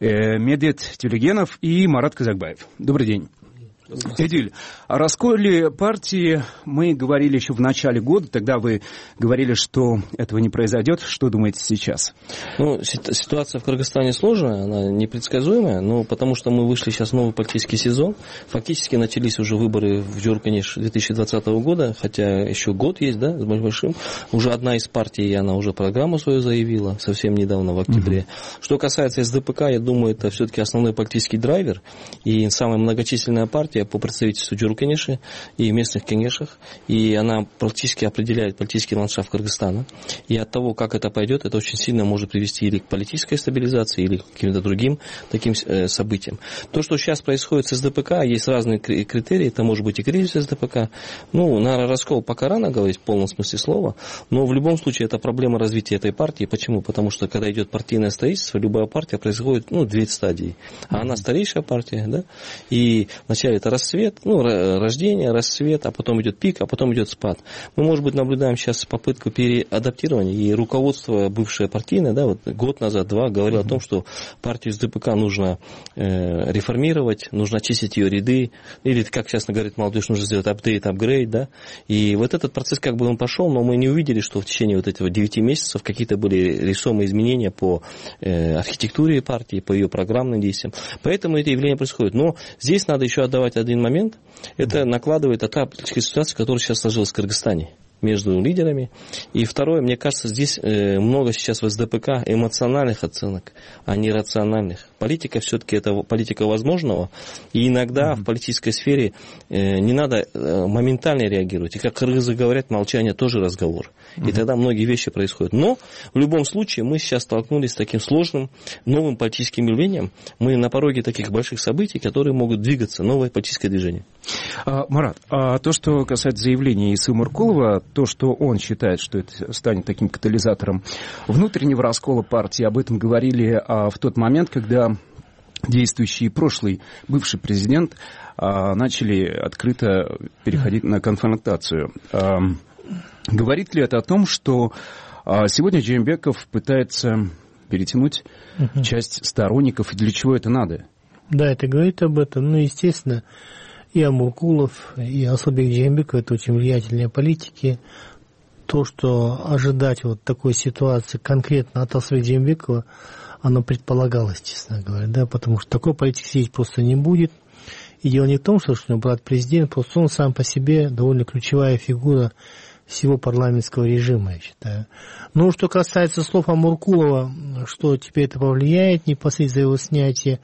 Медет Телегенов и Марат Казакбаев. Добрый день. Эдиль, о расколе партии мы говорили еще в начале года, тогда вы говорили, что этого не произойдет. Что думаете сейчас? Ну, ситуация в Кыргызстане сложная, она непредсказуемая, но потому что мы вышли сейчас в новый политический сезон, фактически начались уже выборы в Журканеш две тысячи двадцатого года, хотя еще год есть, да, с большим. Уже одна из партий, она уже программу свою заявила совсем недавно, в октябре. Mm-hmm. Что касается эс дэ пэ ка, я думаю, это все-таки основной политический драйвер и самая многочисленная партия по представительству Журканеши и местных кеңешах, и она практически определяет политический ландшафт Кыргызстана. И от того, как это пойдет, это очень сильно может привести или к политической стабилизации, или к каким-то другим таким э, событиям. То, что сейчас происходит с эс дэ пэ ка, есть разные критерии, это может быть и кризис эс дэ пэ ка. Ну, на раскол пока рано говорить в полном смысле слова, но в любом случае это проблема развития этой партии. Почему? Потому что когда идет партийное строительство, любая партия происходит, ну, две стадии. А она старейшая партия, да, и вначале это расцвет, ну, рождение, расцвет, а потом идет пик, а потом идет спад. Мы, может быть, наблюдаем сейчас попытку переадаптирования, и руководство бывшее партийное, да, вот год назад, два, говорило mm-hmm. о том, что партию эс дэ пэ ка нужно э, реформировать, нужно очистить ее ряды, или, как сейчас говорит молодежь, нужно сделать апдейт, апгрейд, да, и вот этот процесс как бы он пошел, но мы не увидели, что в течение вот этого девяти месяцев какие-то были весомые изменения по э, архитектуре партии, по ее программным действиям, поэтому это явление происходит. Но здесь надо еще отдавать один момент. Это накладывает от та политическая ситуация, которая сейчас сложилась в Кыргызстане между лидерами. И второе, мне кажется, здесь много сейчас в эс дэ пэ ка эмоциональных оценок, а не рациональных. Политика все-таки это политика возможного, и иногда mm-hmm. в политической сфере не надо моментально реагировать. И как кыргызы говорят, молчание тоже разговор. Mm-hmm. И тогда многие вещи происходят. Но в любом случае мы сейчас столкнулись с таким сложным новым политическим явлением. Мы на пороге таких больших событий, которые могут двигаться, новое политическое движение. А, Марат, а то, что касается заявления Исы Умуркулова, то, что он считает, что это станет таким катализатором внутреннего раскола партии, об этом говорили а, в тот момент, когда действующий прошлый бывший президент а, начали открыто переходить на конфронтацию. А, говорит ли это о том, что а, сегодня Жээнбеков пытается перетянуть uh-huh. часть сторонников, и для чего это надо? Да, это говорит об этом. Ну, естественно, и Умуркулов, и Асылбек Жээнбеков — это очень влиятельные политики. То, что ожидать вот такой ситуации конкретно от Асылбека Жээнбекова, оно предполагалось, честно говоря, да, потому что такой политики сидеть просто не будет. И дело не в том, что у него брат президент, просто он сам по себе довольно ключевая фигура всего парламентского режима, я считаю. Но что касается слов Умуркулова, что теперь это повлияет непосредственно за его снятие,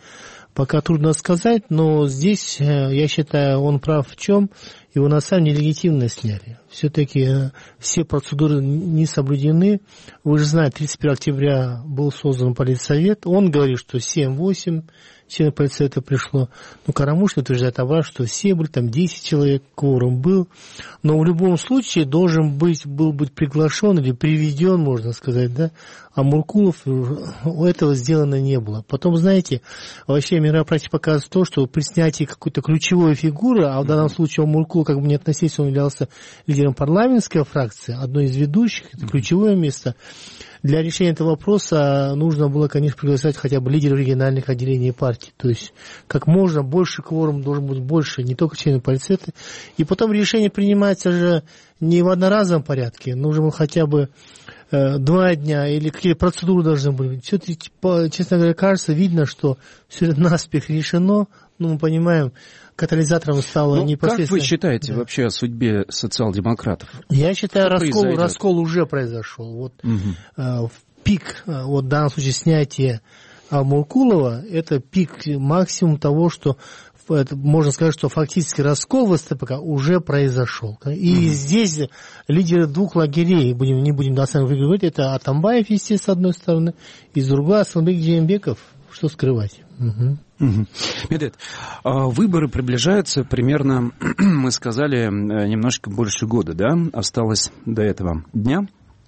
пока трудно сказать, но здесь, я считаю, он прав в чем? Его на самом деле легитимно сняли. Все-таки все процедуры не соблюдены. Вы же знаете, тридцать первого октября был создан политсовет. Он говорит, что семь-восемь членов политсовета пришло. Но Карамушин утверждает обратно, что все были, там десять человек, кворум был. Но в любом случае должен быть, был быть приглашен или приведен, можно сказать, да. А Муркулов, у этого сделано не было. Потом, знаете, вообще мировая практика показывает то, что при снятии какой-то ключевой фигуры, а в данном случае Муркулов, как бы не относился, он являлся лидером парламентской фракции, одной из ведущих, это ключевое место. Для решения этого вопроса нужно было, конечно, приглашать хотя бы лидеров региональных отделений партии. То есть как можно больше кворум должен быть больше, не только члены политсовета. И потом решение принимается же не в одноразовом порядке, нужно было хотя бы э, два дня или какие процедуры должны быть. Все-таки, честно говоря, кажется, видно, что все это наспех решено. Ну, мы понимаем, катализатором стало ну, непосредственно... Как вы считаете да. вообще о судьбе социал-демократов? Я считаю, раскол, раскол уже произошел. Вот, угу. э, пик, вот в данном случае снятие Муркулова, это пик максимум того, что это, можно сказать, что фактически раскол в СТПК уже произошел. И угу. здесь лидеры двух лагерей, будем, не будем до самого говорить, это Атамбаев, естественно, с одной стороны, и с другой Асылбек Джеймбеков. Что скрывать? Угу. Угу. Медет, выборы приближаются примерно, мы сказали, немножко больше года, да, осталось до этого дня.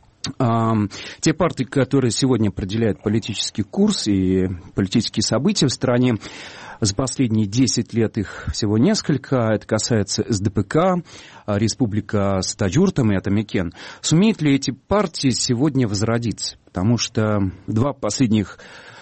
Те партии, которые сегодня определяют политический курс и политические события в стране, за последние десять лет их всего несколько, это касается СДПК, Республика Стаджуртам и Атамекен. Сумеют ли эти партии сегодня возродиться? Потому что два последних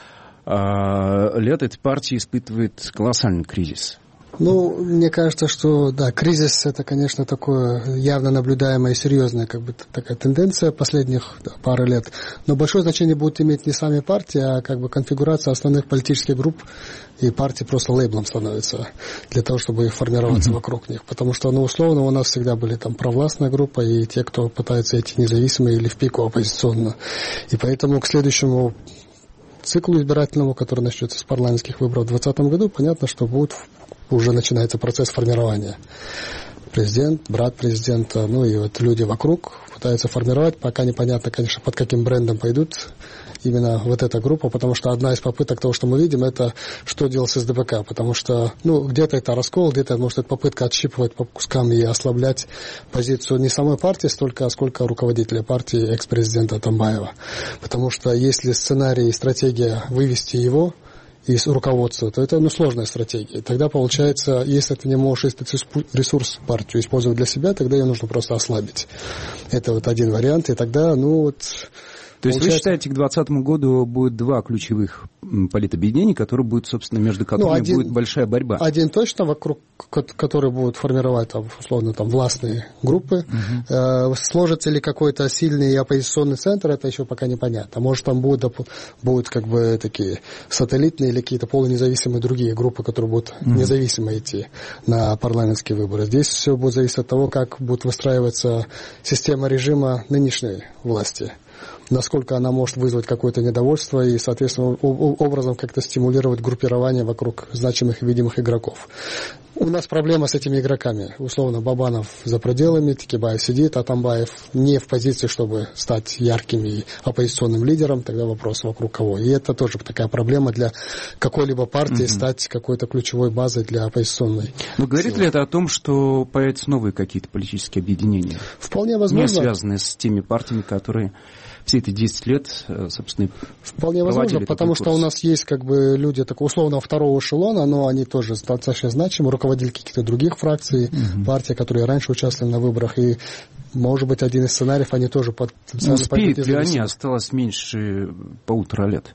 лет эта партия испытывает колоссальный кризис. Ну, мне кажется, что, да, кризис – это, конечно, такое явно наблюдаемая и серьезная как бы, такая тенденция последних да, пары лет. Но большое значение будет иметь не сами партии, а как бы конфигурация основных политических групп, и партии просто лейблом становятся для того, чтобы формироваться mm-hmm. вокруг них. Потому что, ну, условно, у нас всегда были там провластная группа и те, кто пытается идти независимо или в пику оппозиционно. И поэтому к следующему циклу избирательному, который начнется с парламентских выборов в двадцатом году, понятно, что будет уже начинается процесс формирования. Президент, брат президента, ну и вот люди вокруг пытаются формировать. Пока непонятно, конечно, под каким брендом пойдут именно вот эта группа, потому что одна из попыток того, что мы видим, это что делать с СДПК, потому что, ну, где-то это раскол, где-то, может, это попытка отщипывать по кускам и ослаблять позицию не самой партии столько, а сколько руководителя партии экс-президента Атамбаева. Потому что если сценарий и стратегия вывести его из руководства, то это ну, сложная стратегия. И тогда получается, если ты не можешь этот ресурс партию использовать для себя, тогда ее нужно просто ослабить. Это вот один вариант, и тогда, ну вот... То есть вы считаете, к двадцатому году будет два ключевых политобъединений, которые будут, собственно, между которыми ну, один, будет большая борьба? Один точно, вокруг который будут формировать, там, условно, там, властные группы. Угу. Э, сложится ли какой-то сильный оппозиционный центр, это еще пока непонятно. Может, там будут, будут как бы такие сателлитные или какие-то полунезависимые другие группы, которые будут угу. независимо идти на парламентские выборы. Здесь все будет зависеть от того, как будет выстраиваться система режима нынешней власти. Насколько она может вызвать какое-то недовольство и, соответственно, образом как-то стимулировать группирование вокруг значимых и видимых игроков. У нас проблема с этими игроками. Условно, Бабанов за пределами, Текебаев сидит, Атамбаев не в позиции, чтобы стать ярким и оппозиционным лидером. Тогда вопрос, вокруг кого. И это тоже такая проблема для какой-либо партии, mm-hmm. стать какой-то ключевой базой для оппозиционной. Но говорит силы. Ли это о том, что появятся новые какие-то политические объединения? Вполне возможно. Не связанные с теми партиями, которые... все эти десять лет, собственно, вполне возможно, потому что у нас есть как бы люди такого условного второго эшелона, но они тоже достаточно значимы, руководители каких-то других фракций, угу. партий, которые раньше участвовали на выборах, и, может быть, один из сценариев, они тоже потенциально... Успеют ли они? Осталось меньше полутора лет.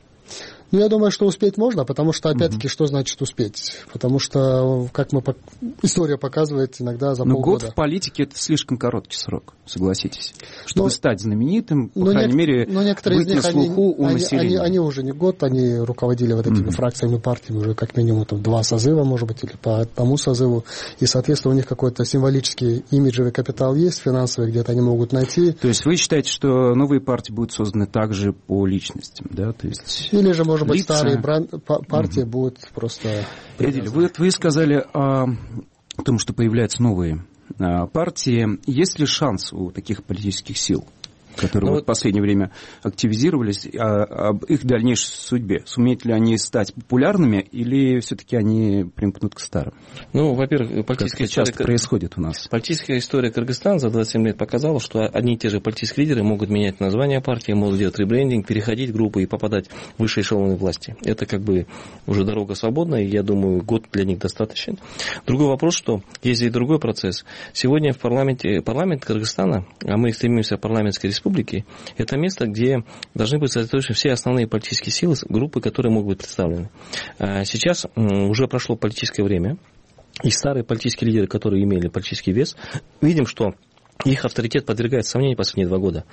Ну, я думаю, что успеть можно, потому что, опять-таки, uh-huh. что значит успеть? Потому что, как мы история показывает, иногда за Но полгода... год в политике – это слишком короткий срок, согласитесь. чтобы но, стать знаменитым, по крайней не, мере, быть на слуху они, у населения. Они, они уже не год, они руководили вот этими mm-hmm. фракциями партии уже как минимум там, два созыва, может быть, или по одному созыву. И, соответственно, у них какой-то символический имиджевый капитал есть, финансовый, где-то они могут найти. То есть вы считаете, что новые партии будут созданы также по личностям, да? То есть или же, может быть, лица... старые бран... партии mm-hmm. будут просто... Эдиль, вы, вы сказали о, о том, что появляются новые а, партии. Есть ли шанс у таких политических сил, которые ну, вот в последнее время активизировались, а, об их дальнейшей судьбе? Сумеют ли они стать популярными или все-таки они примкнут к старым? Ну, во-первых, политическая как история... часто происходит у нас. Политическая история Кыргызстана за двадцать семь лет показала, что одни и те же политические лидеры могут менять название партии, могут делать ребрендинг, переходить группы и попадать в высшие эшелоны власти. Это как бы уже дорога свободная, и я думаю, год для них достаточен. Другой вопрос, что есть и другой процесс. Сегодня в парламенте, парламент Кыргызстана, а мы стремимся к парламентской республике, это место, где должны быть сосредоточены все основные политические силы, группы, которые могут быть представлены. Сейчас уже прошло политическое время, и старые политические лидеры, которые имели политический вес, видим, что их авторитет подвергается сомнению последние два года.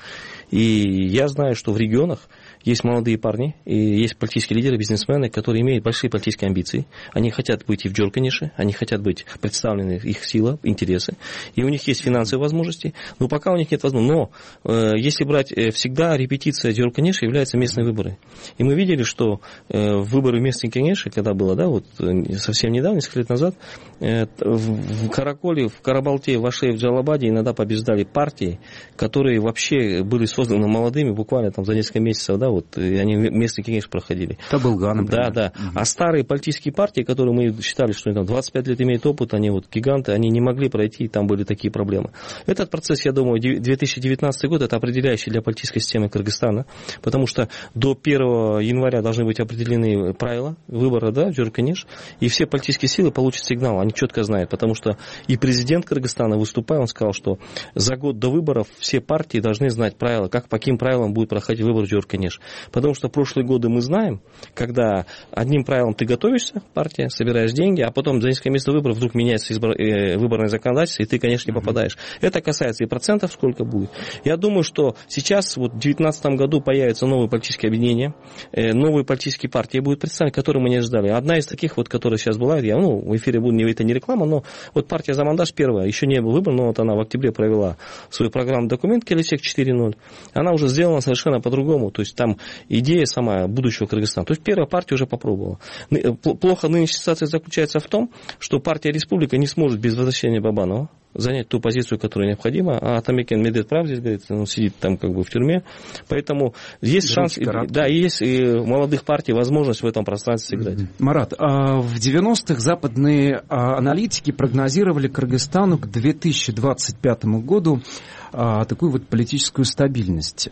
И я знаю, что в регионах есть молодые парни, и есть политические лидеры, бизнесмены, которые имеют большие политические амбиции. Они хотят быть и в Джорканеше, они хотят быть представлены, их сила, интересы. И у них есть финансовые возможности, но пока у них нет возможности. Но э, если брать, э, всегда репетиция Джорканеша являются местные выборы. И мы видели, что э, выборы в местный Кенеше, когда было, да, вот совсем недавно, несколько лет назад, э, в, в Караколе, в Карабалте, в Аше, в Джалабаде иногда побеждали партии, которые вообще были созданы молодыми, буквально там за несколько месяцев, да, вот, и они местный Кенеш проходили. Табылга, например. Да, да. Угу. А старые политические партии, которые мы считали, что они там двадцать пять лет имеют опыт, они вот гиганты, они не могли пройти, и там были такие проблемы. Этот процесс, я думаю, две тысячи девятнадцатый год, это определяющий для политической системы Кыргызстана, потому что до первого января должны быть определены правила выбора, да, в Джорканеш, и все политические силы получат сигнал, они четко знают, потому что и президент Кыргызстана, выступая, он сказал, что за год до выборов все партии должны знать правила, как, по каким правилам будет проходить выбор в Джорканеш. Потому что в прошлые годы мы знаем, когда одним правилом ты готовишься, партия, собираешь деньги, а потом за несколько месяцев выборов вдруг меняется избор... э, выборное законодательство, и ты, конечно, не попадаешь. Это касается и процентов, сколько будет. Я думаю, что сейчас, вот в две тысячи девятнадцатом году появятся новые политические объединения, э, новые политические партии будут представлены, которые мы не ожидали. Одна из таких, вот, которая сейчас была, я, ну, в эфире буду, это не реклама, но вот партия «Замандаш» первая, еще не был выбор, но вот она в октябре провела свою программу «Документ Келечек четыре ноль». Она уже сделана совершенно по-другому, то есть там идея сама будущего Кыргызстана. То есть первая партия уже попробовала. Плохо нынешняя ситуация заключается в том, что партия «Республика» не сможет без возвращения Бабанова занять ту позицию, которая необходима, а Атамекен Медведев прав здесь, говорит, он сидит там как бы в тюрьме, поэтому есть шанс, да, есть и молодых партий возможность в этом пространстве сыграть. Марат, в девяностых западные аналитики прогнозировали Кыргызстану к две тысячи двадцать пятому году такую вот политическую стабильность.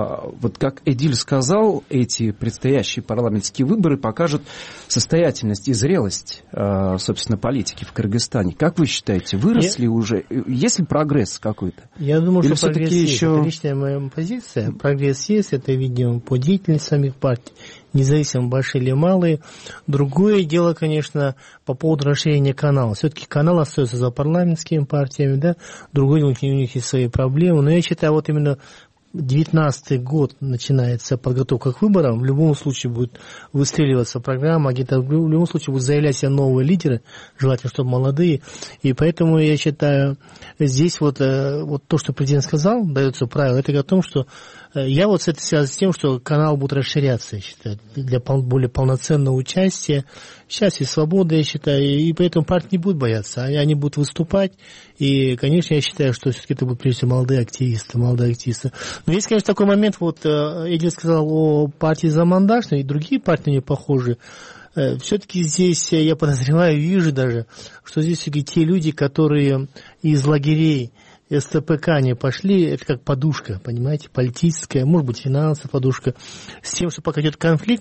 Вот как Эдиль сказал, эти предстоящие парламентские выборы покажут состоятельность и зрелость, собственно, политики в Кыргызстане. Как вы считаете, выросли Я... уже? Есть ли прогресс какой-то? Я думаю, Или что прогресс есть. еще... Это личная моя позиция. Прогресс есть, это, видимо, по деятельности самих партий, независимо, большие или малые. Другое дело, конечно, по поводу расширения канала. Все-таки канал остается за парламентскими партиями, да. Другое дело, у них есть свои проблемы. Но я считаю, вот именно девятнадцатый год начинается подготовка к выборам. В любом случае будет выстреливаться программа, где-то в любом случае будут заявлять себя новые лидеры, желательно, чтобы молодые. И поэтому я считаю, здесь вот, вот то, что президент сказал, дается правило, это о том, что я вот с этим связан с тем, что канал будет расширяться, я считаю, для более полноценного участия. Сейчас есть свобода, я считаю, и поэтому партии не будут бояться, они, они будут выступать. И, конечно, я считаю, что все-таки это будут прежде всего молодые активисты, молодые активисты. Но есть, конечно, такой момент, вот Эдиль сказал о партии «Замандаш», и другие партии не похожи. Все-таки здесь, я подозреваю, вижу даже, что здесь все-таки те люди, которые из лагерей СТПК не пошли, это как подушка, понимаете, политическая, может быть, финансовая подушка, с тем, что пока идет конфликт,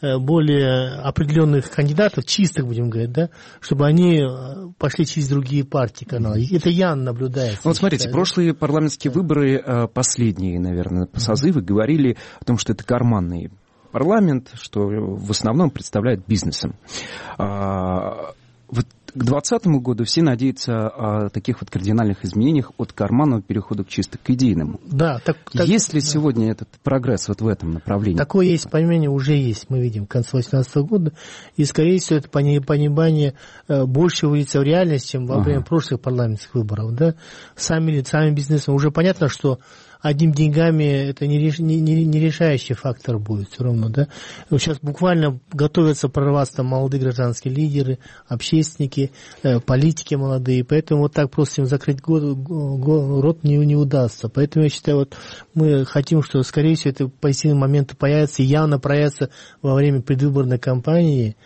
более определенных кандидатов, чистых, будем говорить, да, чтобы они пошли через другие партии канала. Это я наблюдаю. Вот смотрите, считаю, прошлые да? парламентские выборы, последние, наверное, созывы, mm-hmm. говорили о том, что это карманный парламент, что в основном представляет бизнесом. Вот К двадцатому году все надеются о таких вот кардинальных изменениях от карманного перехода к чисто к идейному. Да, так, так, есть ли да. сегодня этот прогресс вот в этом направлении? Такое есть, понимание уже есть, мы видим, к концу две тысячи восемнадцатого года. И, скорее всего, это понимание больше выльется в реальность, чем во время ага. прошлых парламентских выборов. Да? Сами, сами бизнесмены, уже понятно, что одним деньгами это не, реш, не, не, не решающий фактор будет все равно. Да? Сейчас буквально готовятся прорваться молодые гражданские лидеры, общественники, э, политики молодые. Поэтому вот так просто им закрыть го, го, го, рот не, не удастся. Поэтому я считаю, вот мы хотим, что, скорее всего, это позитивные моменты появятся и явно проявятся во время предвыборной кампании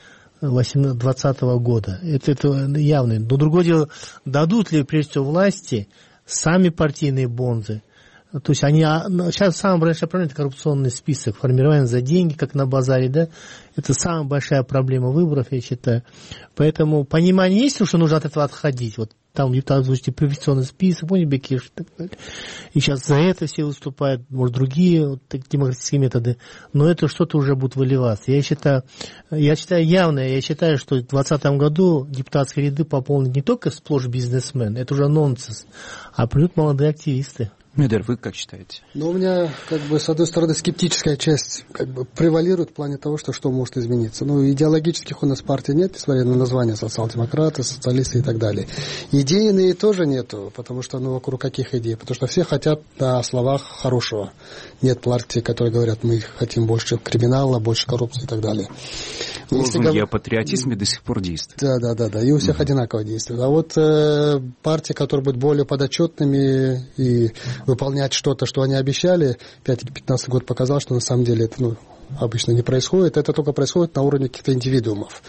двадцатого года. Это, это явно. Но другое дело, дадут ли, прежде всего, власти сами партийные бонзы. То есть они, сейчас самая большая проблема — это коррупционный список, формирование за деньги, как на базаре, да, это самая большая проблема выборов, я считаю. Поэтому понимание есть, что нужно от этого отходить. Вот там депутаты звучит приватизационный список, помните, Бекеш и так далее. И сейчас за это все выступают, может, другие вот, демократические методы, но это что-то уже будет выливаться. Я считаю, я считаю явно, я считаю, что в двадцатом году депутатские ряды пополнят не только сплошь бизнесмены, это уже нонсенс, а придут молодые активисты. Медер, вы как считаете? Ну, у меня, как бы, с одной стороны, скептическая часть, как бы, превалирует в плане того, что что может измениться. Ну, идеологических у нас партий нет, несмотря на название социал-демократы, социалисты и так далее. Идейные тоже нету, потому что, ну, вокруг каких идей? Потому что все хотят на словах хорошего. Нет партий, которые говорят, мы хотим больше криминала, больше коррупции и так далее. Лозунги о патриотизме до сих пор действуют. Да, да, да, да, и у всех угу. одинаково действуют. А вот э, партии, которые будут более подотчетными и выполнять что-то, что они обещали, пятнадцатый год показал, что на самом деле это, ну, обычно не происходит. Это только происходит на уровне каких-то индивидуумов.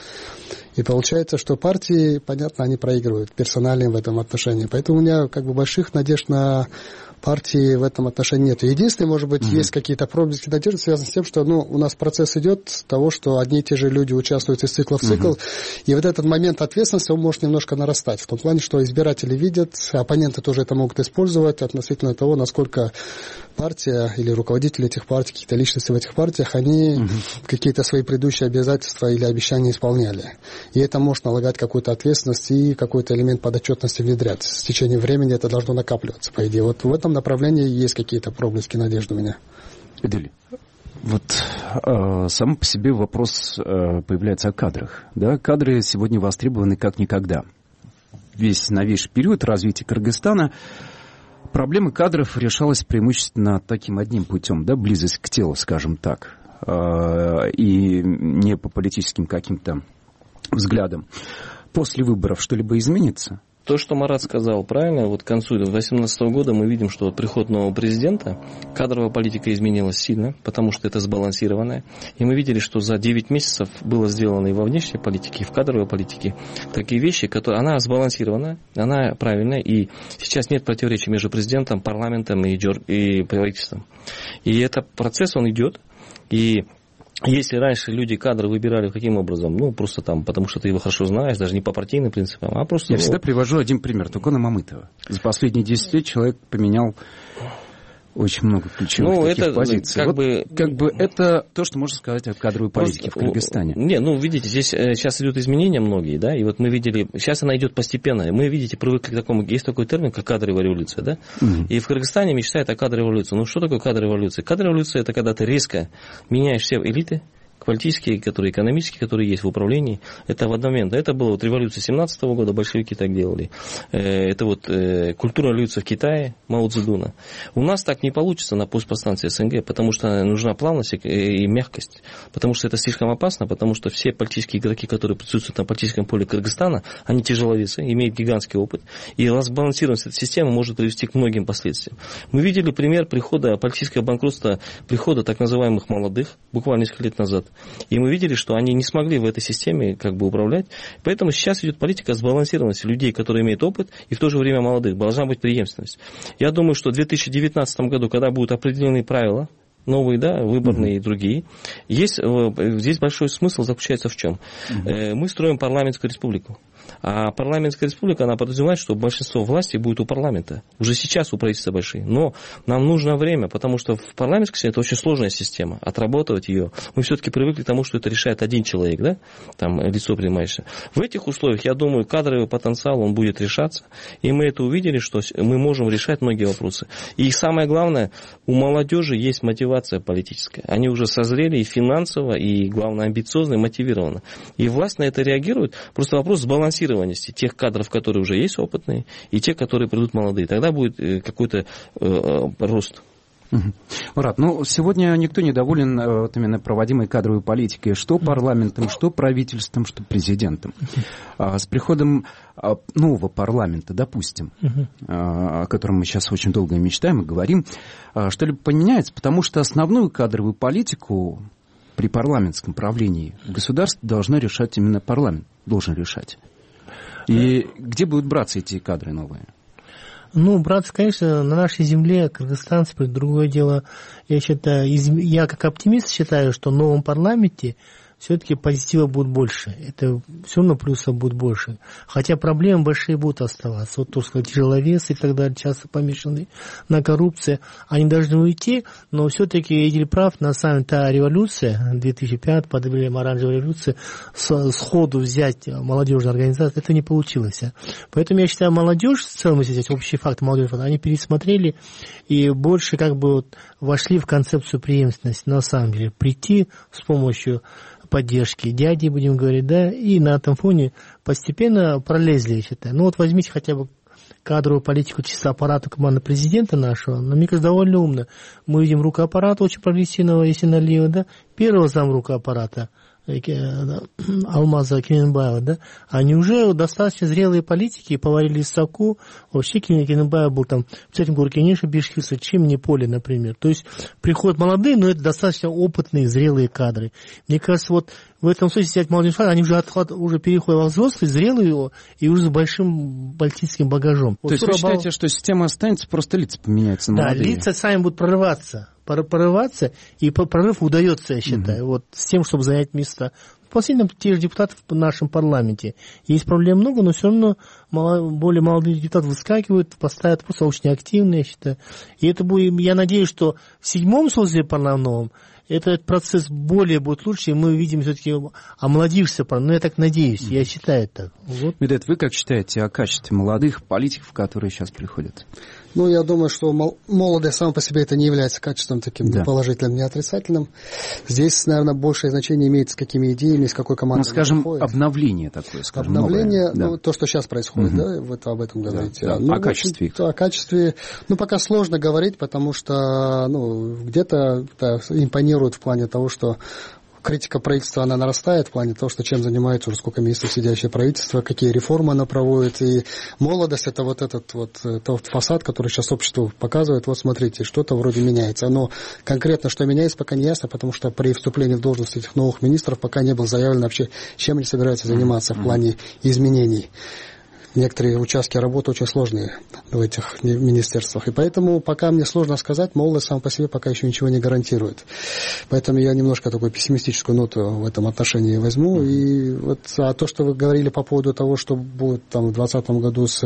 И получается, что партии, понятно, они проигрывают персонально в этом отношении. Поэтому у меня, как бы, больших надежд на партии в этом отношении нет. Единственное, может быть, mm-hmm. есть какие-то проблески надежды, связанные с тем, что, ну, у нас процесс идет того, что одни и те же люди участвуют из цикла в цикл, mm-hmm. и вот этот момент ответственности, он может немножко нарастать, в том плане, что избиратели видят, оппоненты тоже это могут использовать относительно того, насколько партия или руководители этих партий, какие-то личности в этих партиях, они mm-hmm. какие-то свои предыдущие обязательства или обещания исполняли. И это может налагать какую-то ответственность и какой-то элемент подотчетности внедрять. С течением времени это должно накапливаться, по идее. Вот в этом направлении есть какие-то проблески надежды у меня. Эдели, вот э, сам по себе вопрос э, появляется о кадрах. Да? Кадры сегодня востребованы как никогда. Весь новейший период развития Кыргызстана проблема кадров решалась преимущественно таким одним путем, да, близость к телу, скажем так, э, и не по политическим каким-то взглядам. После выборов что-либо изменится? То, что Марат сказал правильно, вот к концу две тысячи восемнадцатого года мы видим, что приход нового президента, кадровая политика изменилась сильно, потому что это сбалансированная. И мы видели, что за девять месяцев было сделано и во внешней политике, и в кадровой политике такие вещи, которые, она сбалансирована, она правильная, и сейчас нет противоречий между президентом, парламентом и, и правительством. И этот процесс, он идет, и если раньше люди кадры выбирали каким образом? Ну, просто там, потому что ты его хорошо знаешь, даже не по партийным принципам, а просто... Я ну, всегда привожу один пример. Тугона Мамытова. За последние десять лет человек поменял очень много ключевых ну, таких это, позиций. Как, вот, бы, как бы это то, что можно сказать о кадровой политике просто, в Кыргызстане. Не, ну, видите, здесь сейчас идут изменения многие, да, и вот мы видели, сейчас она идет постепенно, мы, видите, привыкли к такому, есть такой термин, как кадровая революция, да, угу. И в Кыргызстане мечтают о кадровой революции. Ну, что такое кадровая революция? Кадровая революция — это когда ты резко меняешь все элиты, политические, которые экономические, которые есть в управлении, это в один момент. Это была вот революция семнадцатого года, большевики так делали. Это вот культурная революция в Китае, Мао Цзэдуна. У нас так не получится на постпостанции СНГ, потому что нужна плавность и мягкость, потому что это слишком опасно, потому что все политические игроки, которые присутствуют на политическом поле Кыргызстана, они тяжеловесы, имеют гигантский опыт, и разбалансированность этой системы может привести к многим последствиям. Мы видели пример прихода, политического банкротства, прихода так называемых молодых, буквально несколько лет назад. И мы видели, что они не смогли в этой системе как бы управлять. Поэтому сейчас идет политика сбалансированности людей, которые имеют опыт, и в то же время молодых. Должна быть преемственность. Я думаю, что в две тысячи девятнадцатом году, когда будут определены правила новые, да, выборные и другие. Есть, здесь большой смысл заключается в чем? Uh-huh. Мы строим парламентскую республику. А парламентская республика, она подразумевает, что большинство власти будет у парламента. Уже сейчас у правительства большие. Но нам нужно время, потому что в парламентской системе это очень сложная система. Отработать ее. Мы все-таки привыкли к тому, что это решает один человек, да? Там лицо принимающее. В этих условиях, я думаю, кадровый потенциал, он будет решаться. И мы это увидели, что мы можем решать многие вопросы. И самое главное, у молодежи есть мотивация политическая. Они уже созрели и финансово, и, главное, амбициозно, и мотивированы. И власть на это реагирует. Просто вопрос сбалансирования тех кадров, которые уже есть опытные, и те, которые придут молодые. Тогда будет какой-то э, рост. Мурат, ну, сегодня никто не доволен вот, именно проводимой кадровой политикой, что парламентом, что правительством, что президентом. А, с приходом а, нового парламента, допустим, а, о котором мы сейчас очень долго мечтаем и говорим, а, что-либо поменяется, потому что основную кадровую политику при парламентском правлении государство должно решать именно парламент, должен решать. И где будут браться эти кадры новые? Ну, браться, конечно, на нашей земле, кыргызстанцы, другое дело. Я считаю, я как оптимист считаю, что в новом парламенте все-таки позитива будет больше. Это все равно плюсов будет больше. Хотя проблемы большие будут оставаться. Вот то, что тяжеловесы и так далее, часто помешаны на коррупции. Они должны уйти, но все-таки Эдиль прав, на самом деле та революция, две тысячи пятый, под влиянием оранжевой революции, сходу взять молодежную организацию, это не получилось. Поэтому я считаю, молодежь, в целом, если взять общий факт молодежи, они пересмотрели и больше как бы вот вошли в концепцию преемственности, на самом деле. Прийти с помощью поддержки дяди, будем говорить, да, и на этом фоне постепенно пролезли, я считаю. Ну вот возьмите хотя бы кадровую политику чисто аппарата команды президента нашего, но мне кажется, довольно умно. Мы видим руку аппарата очень прогрессивного, если налево, да, первого замрука аппарата, Алмаза Кененбаева, да, они уже достаточно зрелые политики, поварили соку. Вообще Кененбаев был там в этом городе Кенеша Бишхиса, чем не поле, например. То есть приходят молодые, но это достаточно опытные, зрелые кадры. Мне кажется, вот в этом случае взять молодежь, они уже, отход, уже переходят во взрослые, зрелые и уже с большим политическим багажом. То вот есть вы считаете, что система останется, просто лица поменяются на молодые? Да, лица сами будут прорываться. прорываться, и прорыв удается, я считаю, mm-hmm. вот с тем, чтобы занять места. В последнем те же депутаты в нашем парламенте. Есть проблем много, но все равно мало, более молодые депутаты выскакивают, поставят просто очень активные, я считаю. И это будет, я надеюсь, что в седьмом созыве парламентском этот процесс более будет лучше, и мы увидим все-таки омолодившийся парламент. Ну, я так надеюсь, mm-hmm. я считаю так. Вот. Медет, вы как считаете о качестве молодых политиков, которые сейчас приходят? Ну, я думаю, что молодость сама по себе это не является качеством таким да. положительным, не отрицательным. Здесь, наверное, большее значение имеет с какими идеями, с какой командой. Ну, скажем, обновление такое, скажем. Обновление, новое, ну, да. то, что сейчас происходит, угу. да, вы об этом говорите. Да, да. Ну, о качестве их. О качестве, ну, пока сложно говорить, потому что, ну, где-то да, импонирует в плане того, что критика правительства, она нарастает в плане того, что чем занимается уже сколько месяцев сидящее правительство, какие реформы оно проводит. И молодость – это вот этот вот тот фасад, который сейчас обществу показывает. Вот смотрите, что-то вроде меняется. Но конкретно, что меняется, пока не ясно, потому что при вступлении в должность этих новых министров пока не было заявлено вообще, чем они собираются заниматься в плане изменений. Некоторые участки работы очень сложные в этих министерствах. И поэтому пока мне сложно сказать, молодость сам по себе пока еще ничего не гарантирует. Поэтому я немножко такую пессимистическую ноту в этом отношении возьму. И вот, а то, что вы говорили по поводу того, что будет там в двадцатом году с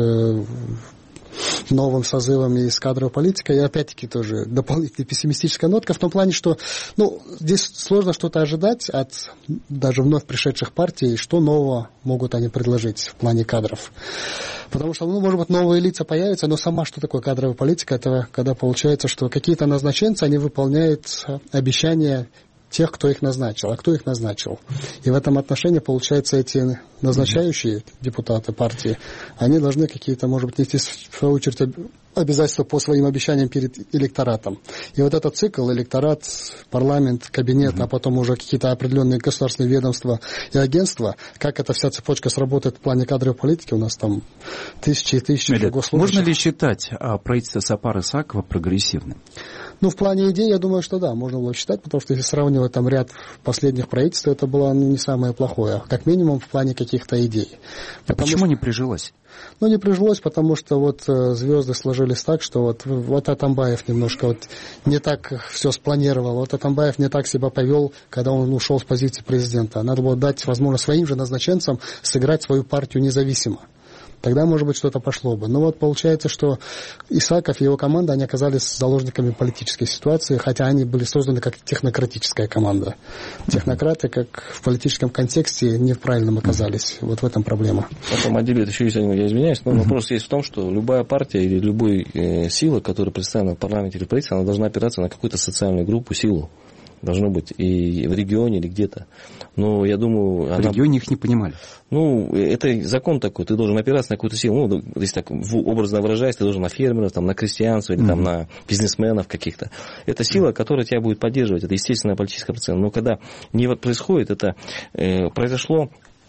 новым созывом и с кадровой политикой, и опять-таки тоже дополнительная пессимистическая нотка в том плане, что ну, здесь сложно что-то ожидать от даже вновь пришедших партий, что нового могут они предложить в плане кадров. Потому что, ну, может быть, новые лица появятся, но сама что такое кадровая политика, это когда получается, что какие-то назначенцы, они выполняют обещания тех, кто их назначил. А кто их назначил? И в этом отношении, получается, эти назначающие депутаты партии, они должны какие-то, может быть, нести, в свою очередь, обязательства по своим обещаниям перед электоратом. И вот этот цикл, электорат, парламент, кабинет, uh-huh. а потом уже какие-то определенные государственные ведомства и агентства, как эта вся цепочка сработает в плане кадровой политики, у нас там тысячи и тысячи госслужащих. Можно ли считать правительство Сапар Исакова прогрессивным? Ну, в плане идей, я думаю, что да, можно было считать, потому что если сравнивать там ряд последних правительств, это было ну, не самое плохое, как минимум в плане каких-то идей. А почему что... не прижилось? Но не прижилось, потому что вот звезды сложились так, что вот, вот Атамбаев немножко вот не так все спланировал, вот Атамбаев не так себя повел, когда он ушел с позиции президента. Надо было дать возможность своим же назначенцам сыграть свою партию независимо. Тогда, может быть, что-то пошло бы. Но вот получается, что Исаков и его команда, они оказались заложниками политической ситуации, хотя они были созданы как технократическая команда. Технократы, как в политическом контексте, не в правильном оказались. Вот в этом проблема. Потом отделит еще есть, я извиняюсь, но вопрос есть в том, что любая партия или любая э, сила, которая представлена в парламенте или правительстве, она должна опираться на какую-то социальную группу, силу. Должно быть и в регионе, или где-то. Но я думаю... В она... регионе их не понимали. Ну, это закон такой. Ты должен опираться на какую-то силу. Ну, если так образно выражаясь, ты должен на фермеров, там, на крестьянство или mm-hmm. там, на бизнесменов каких-то. Это сила, которая тебя будет поддерживать. Это естественная политическая процесс. Но когда не происходит, это э, произошло...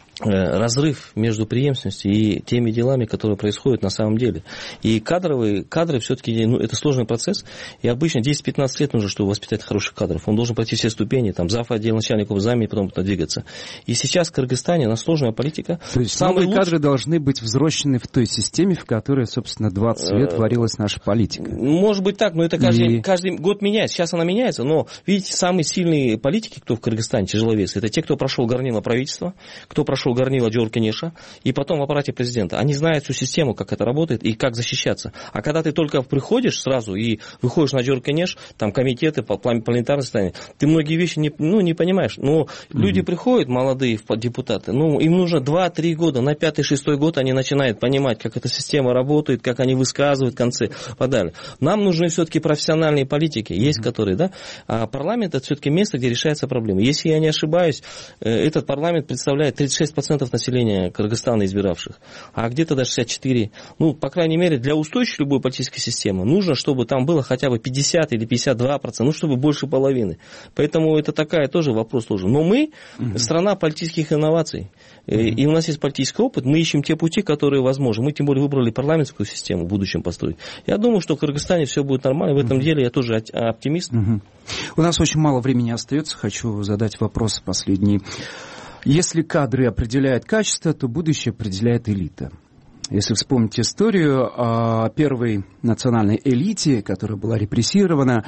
разрыв между преемственностью и теми делами, которые происходят на самом деле. И кадровые, кадры все-таки, ну, это сложный процесс. И обычно десять-пятнадцать лет нужно, чтобы воспитать хороших кадров. Он должен пройти все ступени, там, зав. Отдел, начальников, зами, и потом двигаться. И сейчас в Кыргызстане у нас сложная политика. То есть новые лучший... кадры должны быть взращены в той системе, в которой, собственно, двадцать лет варилась наша политика. Может быть так, но это каждый, и... каждый год меняется. Сейчас она меняется, но, видите, самые сильные политики, кто в Кыргызстане, тяжеловесы, это те, кто прошел горнило правительства, кто прошел горнило Джоркенеша, и потом в аппарате президента. Они знают всю систему, как это работает и как защищаться. А когда ты только приходишь сразу и выходишь на Джоркенеш, там комитеты, парламентарные состояния, ты многие вещи не, ну, не понимаешь. Но mm-hmm. люди приходят, молодые депутаты, ну, им нужно два-три года, на пятый-шестой год они начинают понимать, как эта система работает, как они высказывают в конце, подали. Нам нужны все-таки профессиональные политики, есть mm-hmm. которые, да, а парламент это все-таки место, где решаются проблемы. Если я не ошибаюсь, этот парламент представляет тридцать шесть процентов населения Кыргызстана избиравших, а где-то даже шестьдесят четыре процента. Ну, по крайней мере, для устойчивой любой политической системы нужно, чтобы там было хотя бы пятьдесят или пятьдесят два процента, ну, чтобы больше половины. Поэтому это такая тоже вопрос тоже. Но мы угу. страна политических инноваций. Угу. И у нас есть политический опыт, мы ищем те пути, которые возможны. Мы тем более выбрали парламентскую систему в будущем построить. Я думаю, что в Кыргызстане все будет нормально. В этом угу. деле я тоже оптимист. Угу. У нас очень мало времени остается. Хочу задать вопрос последний. Если кадры определяют качество, то будущее определяет элита. Если вспомнить историю о первой национальной элите, которая была репрессирована,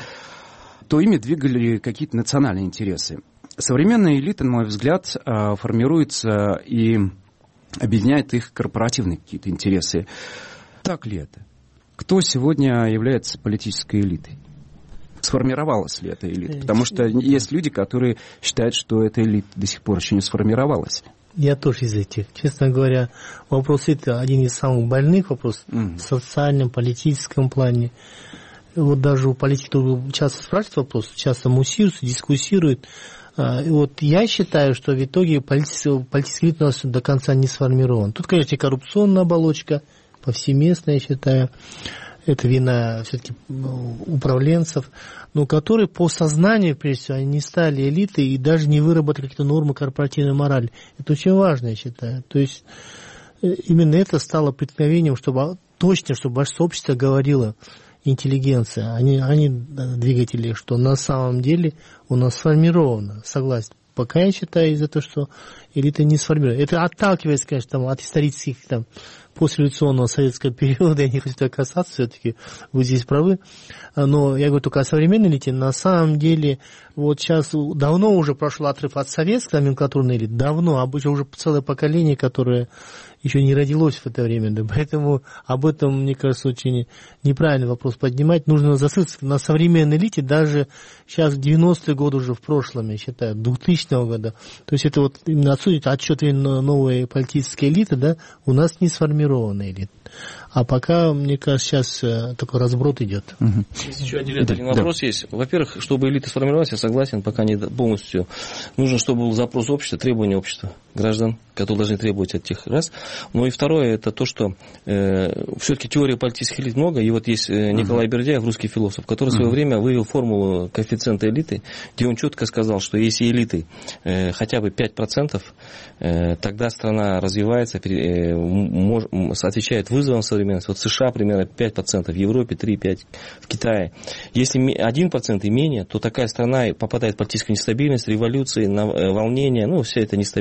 то ими двигали какие-то национальные интересы. Современная элита, на мой взгляд, формируется и объединяет их корпоративные какие-то интересы. Так ли это? Кто сегодня является политической элитой? Сформировалась ли эта элита? Потому что есть люди, которые считают, что эта элита до сих пор еще не сформировалась. Я тоже из этих. Честно говоря, вопрос это один из самых больных вопросов mm. в социальном, политическом плане. Вот даже у политиков часто спрашивают вопрос, часто муссируются, дискуссируют. И вот я считаю, что в итоге политический, политический элит у нас до конца не сформирован. Тут, конечно, и коррупционная оболочка, повсеместная, я считаю. Это вина все-таки управленцев, но которые по сознанию, прежде всего, они не стали элитой и даже не выработали какие-то нормы корпоративной морали. Это очень важно, я считаю. То есть именно это стало преткновением, чтобы точно, чтобы ваше сообщество говорило, интеллигенция, они, они двигатели, что на самом деле у нас сформировано, согласен. Пока я считаю из-за того, что элита не сформирована. Это отталкивается, конечно, там, от исторических там, послереволюционного советского периода, я не хочу так касаться, все-таки вы здесь правы, но я говорю только о современной элите. На самом деле, вот сейчас давно уже прошел отрыв от советской номенклатурной элиты, давно, обычно уже целое поколение, которое еще не родилось в это время, да, поэтому об этом, мне кажется, очень неправильный вопрос поднимать. Нужно зацикливаться на современной элите, даже сейчас девяностые годы уже в прошлом, я считаю, двухтысячного года. То есть это вот именно отсюда отчет новой политической элиты, да, у нас не сформированная элита. А пока, мне кажется, сейчас такой разброд идет. Угу. Есть еще один, да, один вопрос да. есть. Во-первых, чтобы элита сформировалась, я согласен, пока не полностью. Нужно, чтобы был запрос общества, требования общества, граждан, которые должны требовать от тех раз. Ну и второе, это то, что э, все-таки теории политических элит много. И вот есть э, Николай uh-huh. Бердяев, русский философ, который uh-huh. в свое время вывел формулу коэффициента элиты, где он четко сказал, что если элиты э, хотя бы пять процентов, э, тогда страна развивается, э, мож, отвечает вызовам современности. Вот в США примерно пять процентов, в Европе три-пять процентов, в Китае. Если один процент и менее, то такая страна попадает в политическую нестабильность, революции, волнения, ну, вся эта нестабильность.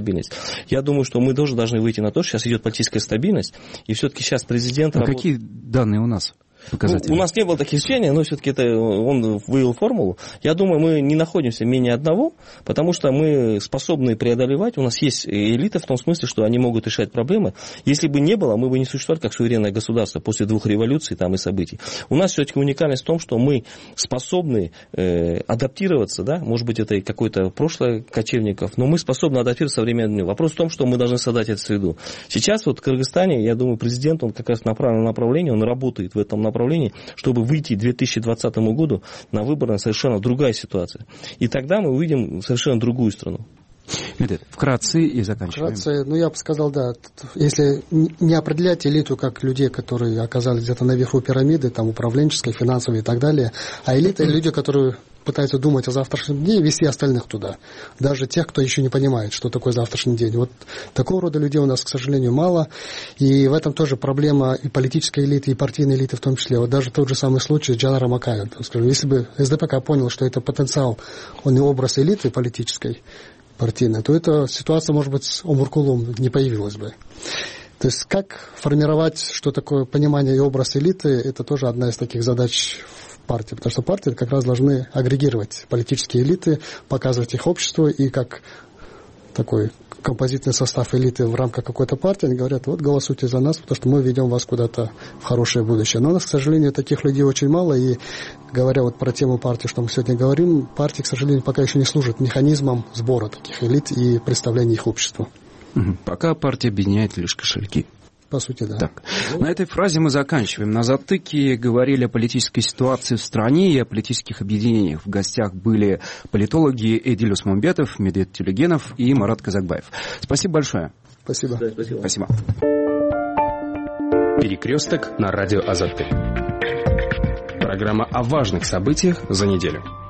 Я думаю, что мы тоже должны выйти на то, что сейчас идет политическая стабильность, и все-таки сейчас президент... А работ... какие данные у нас? Ну, у нас не было таких ощущений, но все-таки это он вывел формулу. Я думаю, мы не находимся менее одного, потому что мы способны преодолевать. У нас есть элита в том смысле, что они могут решать проблемы. Если бы не было, мы бы не существовали как суверенное государство после двух революций там, и событий. У нас все-таки уникальность в том, что мы способны э, адаптироваться, да? Может быть, это и какое-то прошлое кочевников, но мы способны адаптироваться современному миру. Вопрос в том, что мы должны создать эту среду. Сейчас вот в Кыргызстане, я думаю, президент, он как раз направлен на направление, он работает в этом направлении, чтобы выйти к две тысячи двадцатому году на выборы, совершенно другая ситуация. И тогда мы увидим совершенно другую страну. Вкратце и заканчиваем. Вкратце, ну я бы сказал, да, если не определять элиту как людей, которые оказались где-то наверху пирамиды, там управленческой, финансовой и так далее, а элита — люди, которые пытаются думать о завтрашнем дне и вести остальных туда. Даже тех, кто еще не понимает, что такое завтрашний день. Вот такого рода людей у нас, к сожалению, мало. И в этом тоже проблема и политической элиты, и партийной элиты в том числе. Вот даже тот же самый случай с Джанаром Акаевым. Скажем, если бы СДПК понял, что это потенциал, он и образ элиты политической, партийной, то эта ситуация, может быть, с Омуркулом не появилась бы. То есть как формировать, что такое понимание и образ элиты, это тоже одна из таких задач партии, потому что партии как раз должны агрегировать политические элиты, показывать их обществу, и как такой композитный состав элиты в рамках какой-то партии, они говорят, вот голосуйте за нас, потому что мы ведем вас куда-то в хорошее будущее. Но у нас, к сожалению, таких людей очень мало, и говоря вот про тему партии, что мы сегодня говорим, партии, к сожалению, пока еще не служат механизмом сбора таких элит и представления их обществу. Пока партия объединяет лишь кошельки. По сути, да. Так. На этой фразе мы заканчиваем. На затыке говорили о политической ситуации в стране и о политических объединениях. В гостях были политологи Эдиль Усманбетов, Медет Тюлегенов и Марат Казакбаев. Спасибо большое. Спасибо. Да, спасибо. Спасибо. Перекресток на радио Азатты. Программа о важных событиях за неделю.